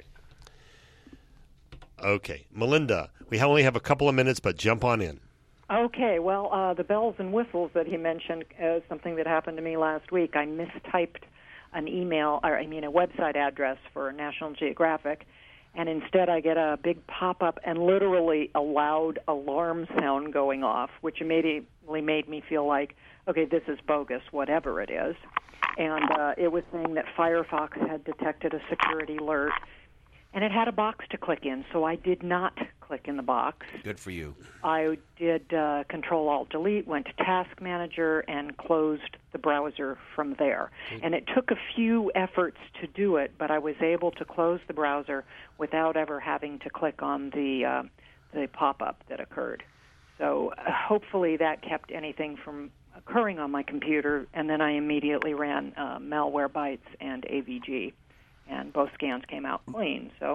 Okay, Melinda, we only have a couple of minutes, but jump on in. Okay, well, uh, the bells and whistles that he mentioned is something that happened to me last week. I mistyped an email, or I mean a website address for National Geographic, and instead I get a big pop-up and literally a loud alarm sound going off, which immediately made me feel like, okay, this is bogus, whatever it is. And uh, it was saying that Firefox had detected a security alert, and it had a box to click in, so I did not click in the box. Good for you. I did uh, Control-Alt-Delete, went to Task Manager, and closed the browser from there. And it took a few efforts to do it, but I was able to close the browser without ever having to click on the uh, the pop-up that occurred. So uh, hopefully that kept anything from occurring on my computer, and then I immediately ran uh, Malwarebytes and A V G, and both scans came out clean. So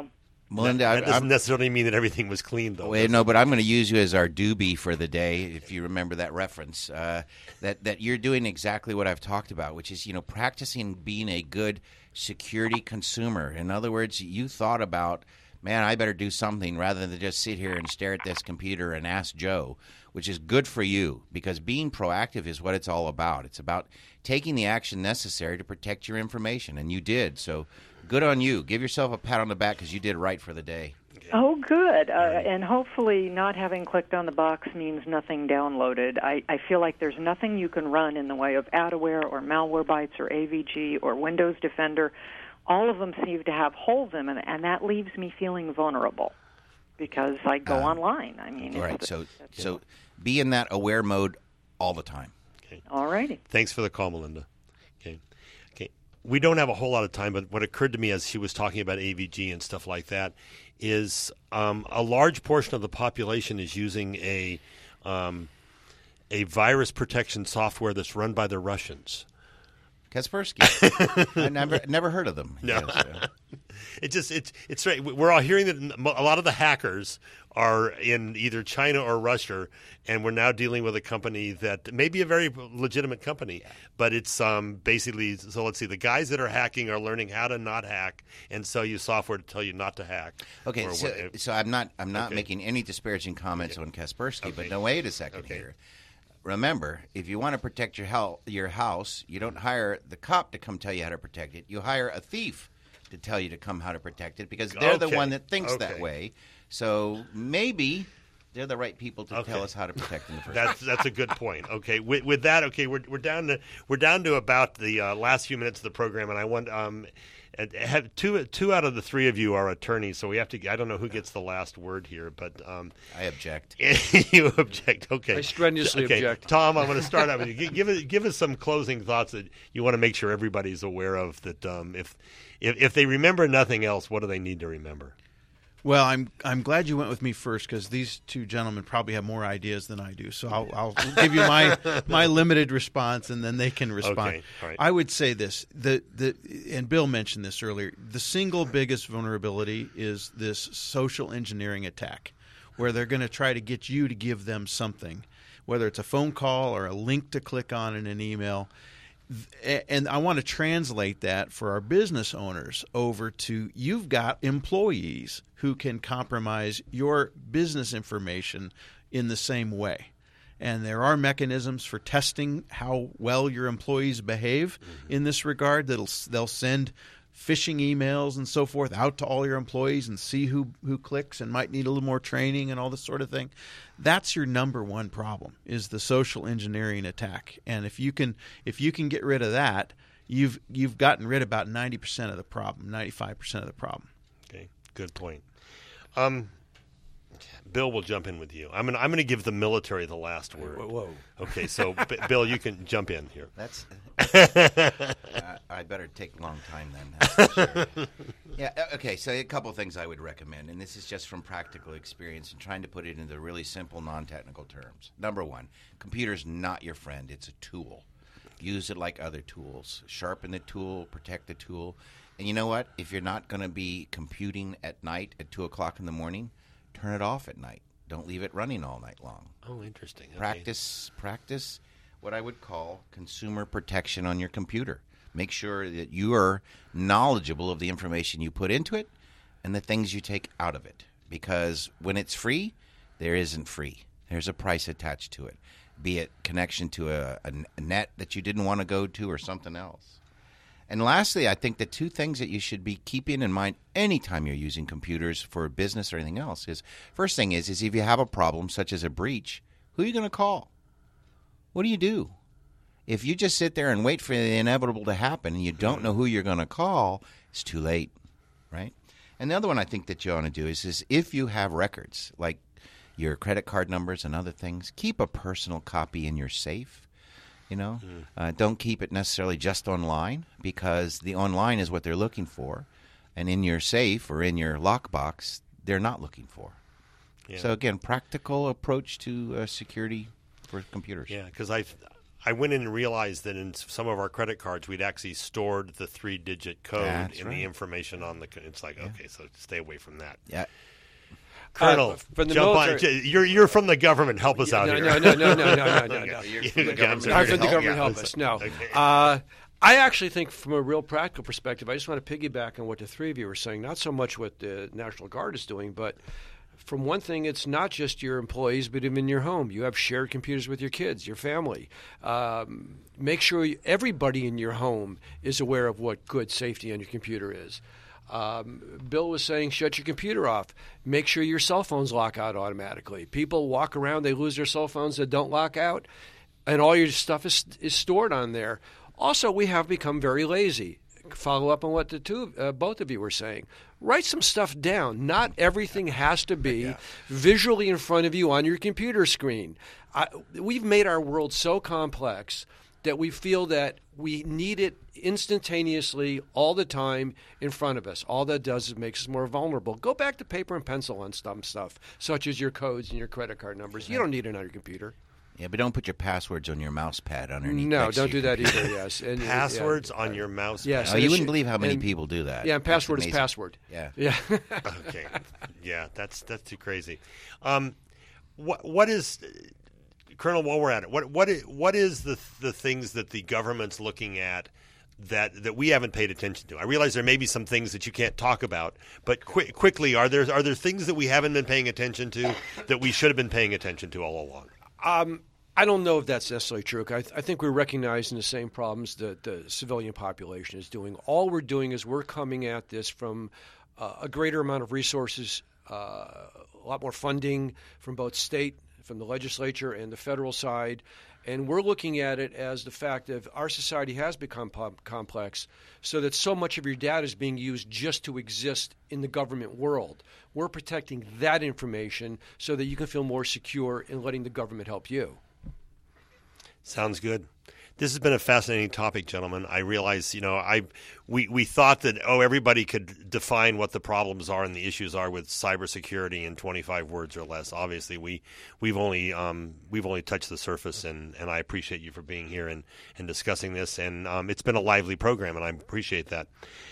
Melinda, that, that doesn't I'm, necessarily mean that everything was clean, though. Well, no, but I'm going to use you as our doobie for the day, if you remember that reference. Uh, that that you're doing exactly what I've talked about, which is you know practicing being a good security consumer. In other words, you thought about, man, I better do something rather than just sit here and stare at this computer and ask Joe, which is good for you because being proactive is what it's all about. It's about taking the action necessary to protect your information, and you did. So good on you. Give yourself a pat on the back because you did right for the day. Oh, good. Uh, and hopefully not having clicked on the box means nothing downloaded. I, I feel like there's nothing you can run in the way of Adaware or Malwarebytes or A V G or Windows Defender. All of them seem to have holes in them, and that leaves me feeling vulnerable because I go Um, online. I mean, All it's right, the- so so be in that aware mode all the time. Okay. all righty. Thanks for the call, Melinda. Okay. Okay. We don't have a whole lot of time, but what occurred to me as she was talking about A V G and stuff like that is um, a large portion of the population is using a um, a virus protection software that's run by the Russians. Kaspersky. I never never heard of them. No. Yes, uh, It just it's it's right. We're all hearing that a lot of the hackers are in either China or Russia, and we're now dealing with a company that may be a very legitimate company, but it's um, basically so. Let's see, the guys that are hacking are learning how to not hack and sell you software to tell you not to hack. Okay, Or so, what- so I'm not I'm not Okay. making any disparaging comments on Kaspersky, but Okay. no, wait a second Okay. here. Remember, if you want to protect your hel- your house, you don't hire the cop to come tell you how to protect it. You hire a thief to tell you to come how to protect it because they're the Okay. one that thinks that Okay. way. So maybe they're the right people to Okay. tell us how to protect in the first That's place. that's a good point. Okay, with, with that, okay, we're we're down to we're down to about the uh, last few minutes of the program, and I want um, and have two two out of the three of you are attorneys, so we have to. I don't know who gets the last word here, but um, I object. you object. Okay, I strenuously okay. object. Tom, I'm going to start out with you. Gi- Give us give us some closing thoughts that you want to make sure everybody's aware of. That um, if if if they remember nothing else, what do they need to remember? Well, I'm I'm glad you went with me first because these two gentlemen probably have more ideas than I do. So I'll, I'll give you my my limited response, and then they can respond. Okay, all right. I would say this: the the and Bill mentioned this earlier. The single biggest vulnerability is this social engineering attack, where they're going to try to get you to give them something, whether it's a phone call or a link to click on in an email. And I want to translate that for our business owners over to you've got employees who can compromise your business information in the same way. And there are mechanisms for testing how well your employees behave mm-hmm. in this regard. That'll they'll send phishing emails and so forth out to all your employees and see who, who clicks and might need a little more training and all this sort of thing. That's your number one problem is the social engineering attack. And if you can if you can get rid of that, you've you've gotten rid of about ninety percent of the problem, ninety-five percent of the problem. Okay, good point. Um, Bill will jump in with you. I'm gonna I'm gonna give the military the last word. Whoa, whoa. Okay, so B- Bill, you can jump in here. That's. uh, I better take a long time then. That's for sure. Yeah. Okay. So a couple things I would recommend, and this is just from practical experience and trying to put it into really simple, non-technical terms. Number one, computer's not your friend; it's a tool. Use it like other tools. Sharpen the tool, protect the tool, and you know what? If you're not going to be computing at night at two o'clock in the morning, turn it off at night. Don't leave it running all night long. Oh, interesting. Okay. Practice, practice what I would call consumer protection on your computer. Make sure that you are knowledgeable of the information you put into it and the things you take out of it. Because when it's free, there isn't free. There's a price attached to it, be it connection to a, a, a net that you didn't want to go to or something else. And lastly, I think the two things that you should be keeping in mind anytime you're using computers for business or anything else is, first thing is, is if you have a problem such as a breach, who are you going to call? What do you do? If you just sit there and wait for the inevitable to happen and you don't know who you're going to call, it's too late, right? And the other one I think that you want to do is, is if you have records, like your credit card numbers and other things, keep a personal copy in your safe. You know, mm. uh, don't keep it necessarily just online because the online is what they're looking for. And in your safe or in your lockbox, they're not looking for. Yeah. So, again, practical approach to uh, security for computers. Yeah, because I I went in and realized that in some of our credit cards, we'd actually stored the three-digit code That's in right. the information on the. It's like, Yeah. okay, so stay away from that. Yeah. Colonel, Uh, from the jump military- on. You're you're from the government. Help us out no, here. no, no, no, no, no, no, no, no. You're from the government. I'm from the Help- government yeah. help us. No. Okay. Uh, I actually think from a real practical perspective, I just want to piggyback on what the three of you were saying, not so much what the National Guard is doing, but from one thing, it's not just your employees, but even in your home. You have shared computers with your kids, your family. Um, make sure you, everybody in your home is aware of what good safety on your computer is. Um, Bill was saying, shut your computer off. Make sure your cell phones lock out automatically. People walk around, they lose their cell phones that don't lock out, and all your stuff is is stored on there. Also, we have become very lazy. Follow up on what the two, uh, both of you were saying. Write some stuff down. Not everything has to be yeah. visually in front of you on your computer screen. I, we've made our world so complex that we feel that we need it instantaneously all the time in front of us. All that does is makes us more vulnerable. Go back to paper and pencil on some stuff, such as your codes and your credit card numbers. You don't need it on your computer. Yeah, but don't put your passwords on your mouse pad underneath. No, next to don't do your that computer. either, yes. And, Passwords yeah. on your mouse. Yes. pad. Oh, you And wouldn't sh- believe how many and- people do that. Yeah, and That's password is amazing. password. Yeah. Yeah. Okay. Yeah, that's that's too crazy. Um, what what is Colonel? While we're at it, what what is, what is the the things that the government's looking at that that we haven't paid attention to? I realize there may be some things that you can't talk about, but qu- quickly, are there are there things that we haven't been paying attention to that we should have been paying attention to all along? Um, I don't know if that's necessarily true. I, th- I think we're recognizing the same problems that the civilian population is doing. All we're doing is we're coming at this from uh, a greater amount of resources, uh, a lot more funding from both state, from the legislature, and the federal side. And we're looking at it as the fact that our society has become po- complex so that so much of your data is being used just to exist in the government world. We're protecting that information so that you can feel more secure in letting the government help you. Sounds good. This has been a fascinating topic, gentlemen. I realize, you know, I we, we thought that, oh, everybody could define what the problems are and the issues are with cybersecurity in twenty-five words or less. Obviously, we we've only um, we've only touched the surface, and, and I appreciate you for being here and, and discussing this. And um, it's been a lively program, and I appreciate that.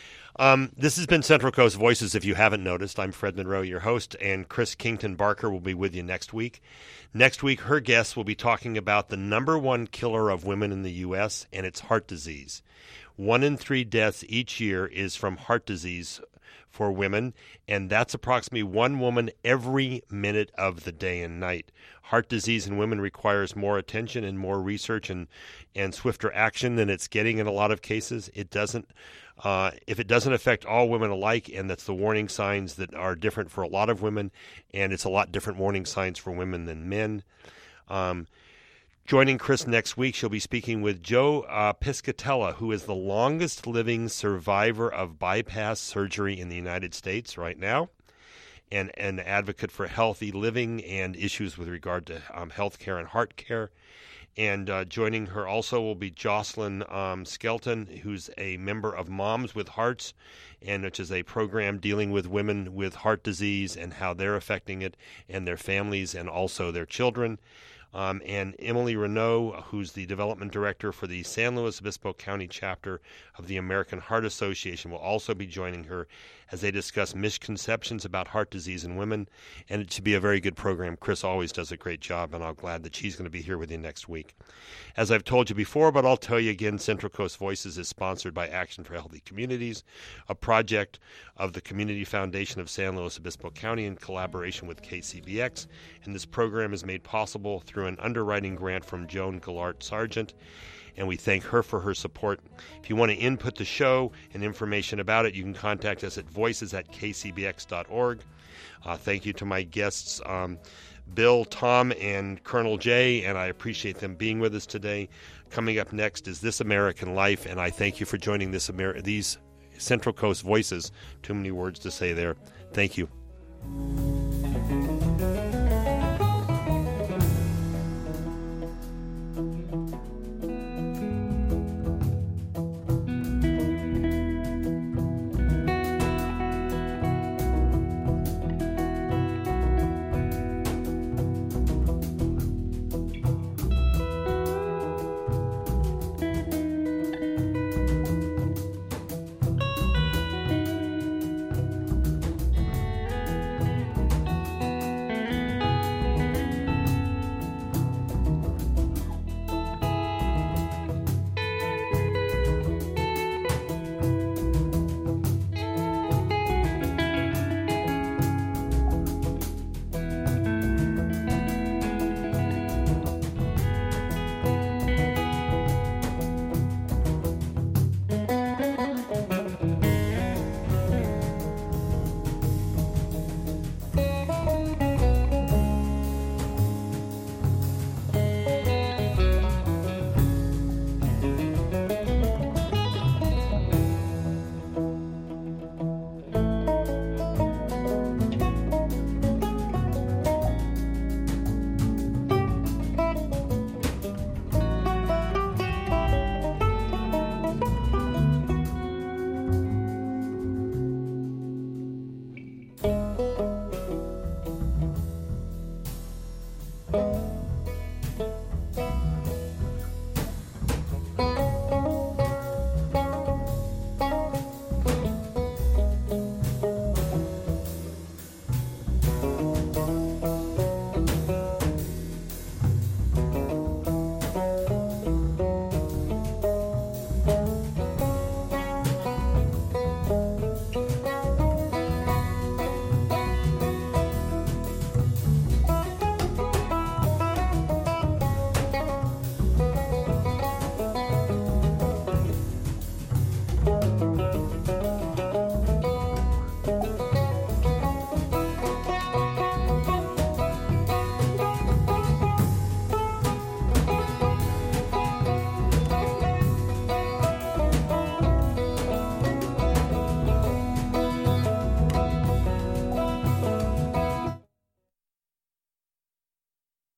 Um, this has been Central Coast Voices. If you haven't noticed, I'm Fred Monroe, your host, and Chris Kington Barker will be with you next week. Next week, her guests will be talking about the number one killer of women in the U S, and it's heart disease. One in three deaths each year is from heart disease for women, and that's approximately one woman every minute of the day and night. Heart disease in women requires more attention and more research and, and swifter action than it's getting in a lot of cases. It doesn't Uh, if it doesn't affect all women alike, and that's the warning signs that are different for a lot of women, and it's a lot different warning signs for women than men. Um, joining Chris next week, she'll be speaking with Joe uh, Piscatella, who is the longest living survivor of bypass surgery in the United States right now, and an advocate for healthy living and issues with regard to um, health care and heart care. And uh, joining her also will be Jocelyn um, Skelton, who's a member of Moms with Hearts, and which is a program dealing with women with heart disease and how they're affecting it and their families and also their children. Um, and Emily Renault, who's the development director for the San Luis Obispo County chapter of the American Heart Association, will also be joining her as they discuss misconceptions about heart disease in women. And it should be a very good program. Chris always does a great job, and I'm glad that she's going to be here with you next week. As I've told you before, but I'll tell you again, Central Coast Voices is sponsored by Action for Healthy Communities, a project of the Community Foundation of San Luis Obispo County in collaboration with K C B X. And this program is made possible through an underwriting grant from Joan Gillart Sargent, and we thank her for her support. If you want to input the show and information about it, you can contact us at voices at k c b x dot org. Uh, thank you to my guests, um, Bill, Tom, and Colonel Jay, and I appreciate them being with us today. Coming up next is This American Life, and I thank you for joining this Amer- these Central Coast Voices. Too many words to say there. Thank you.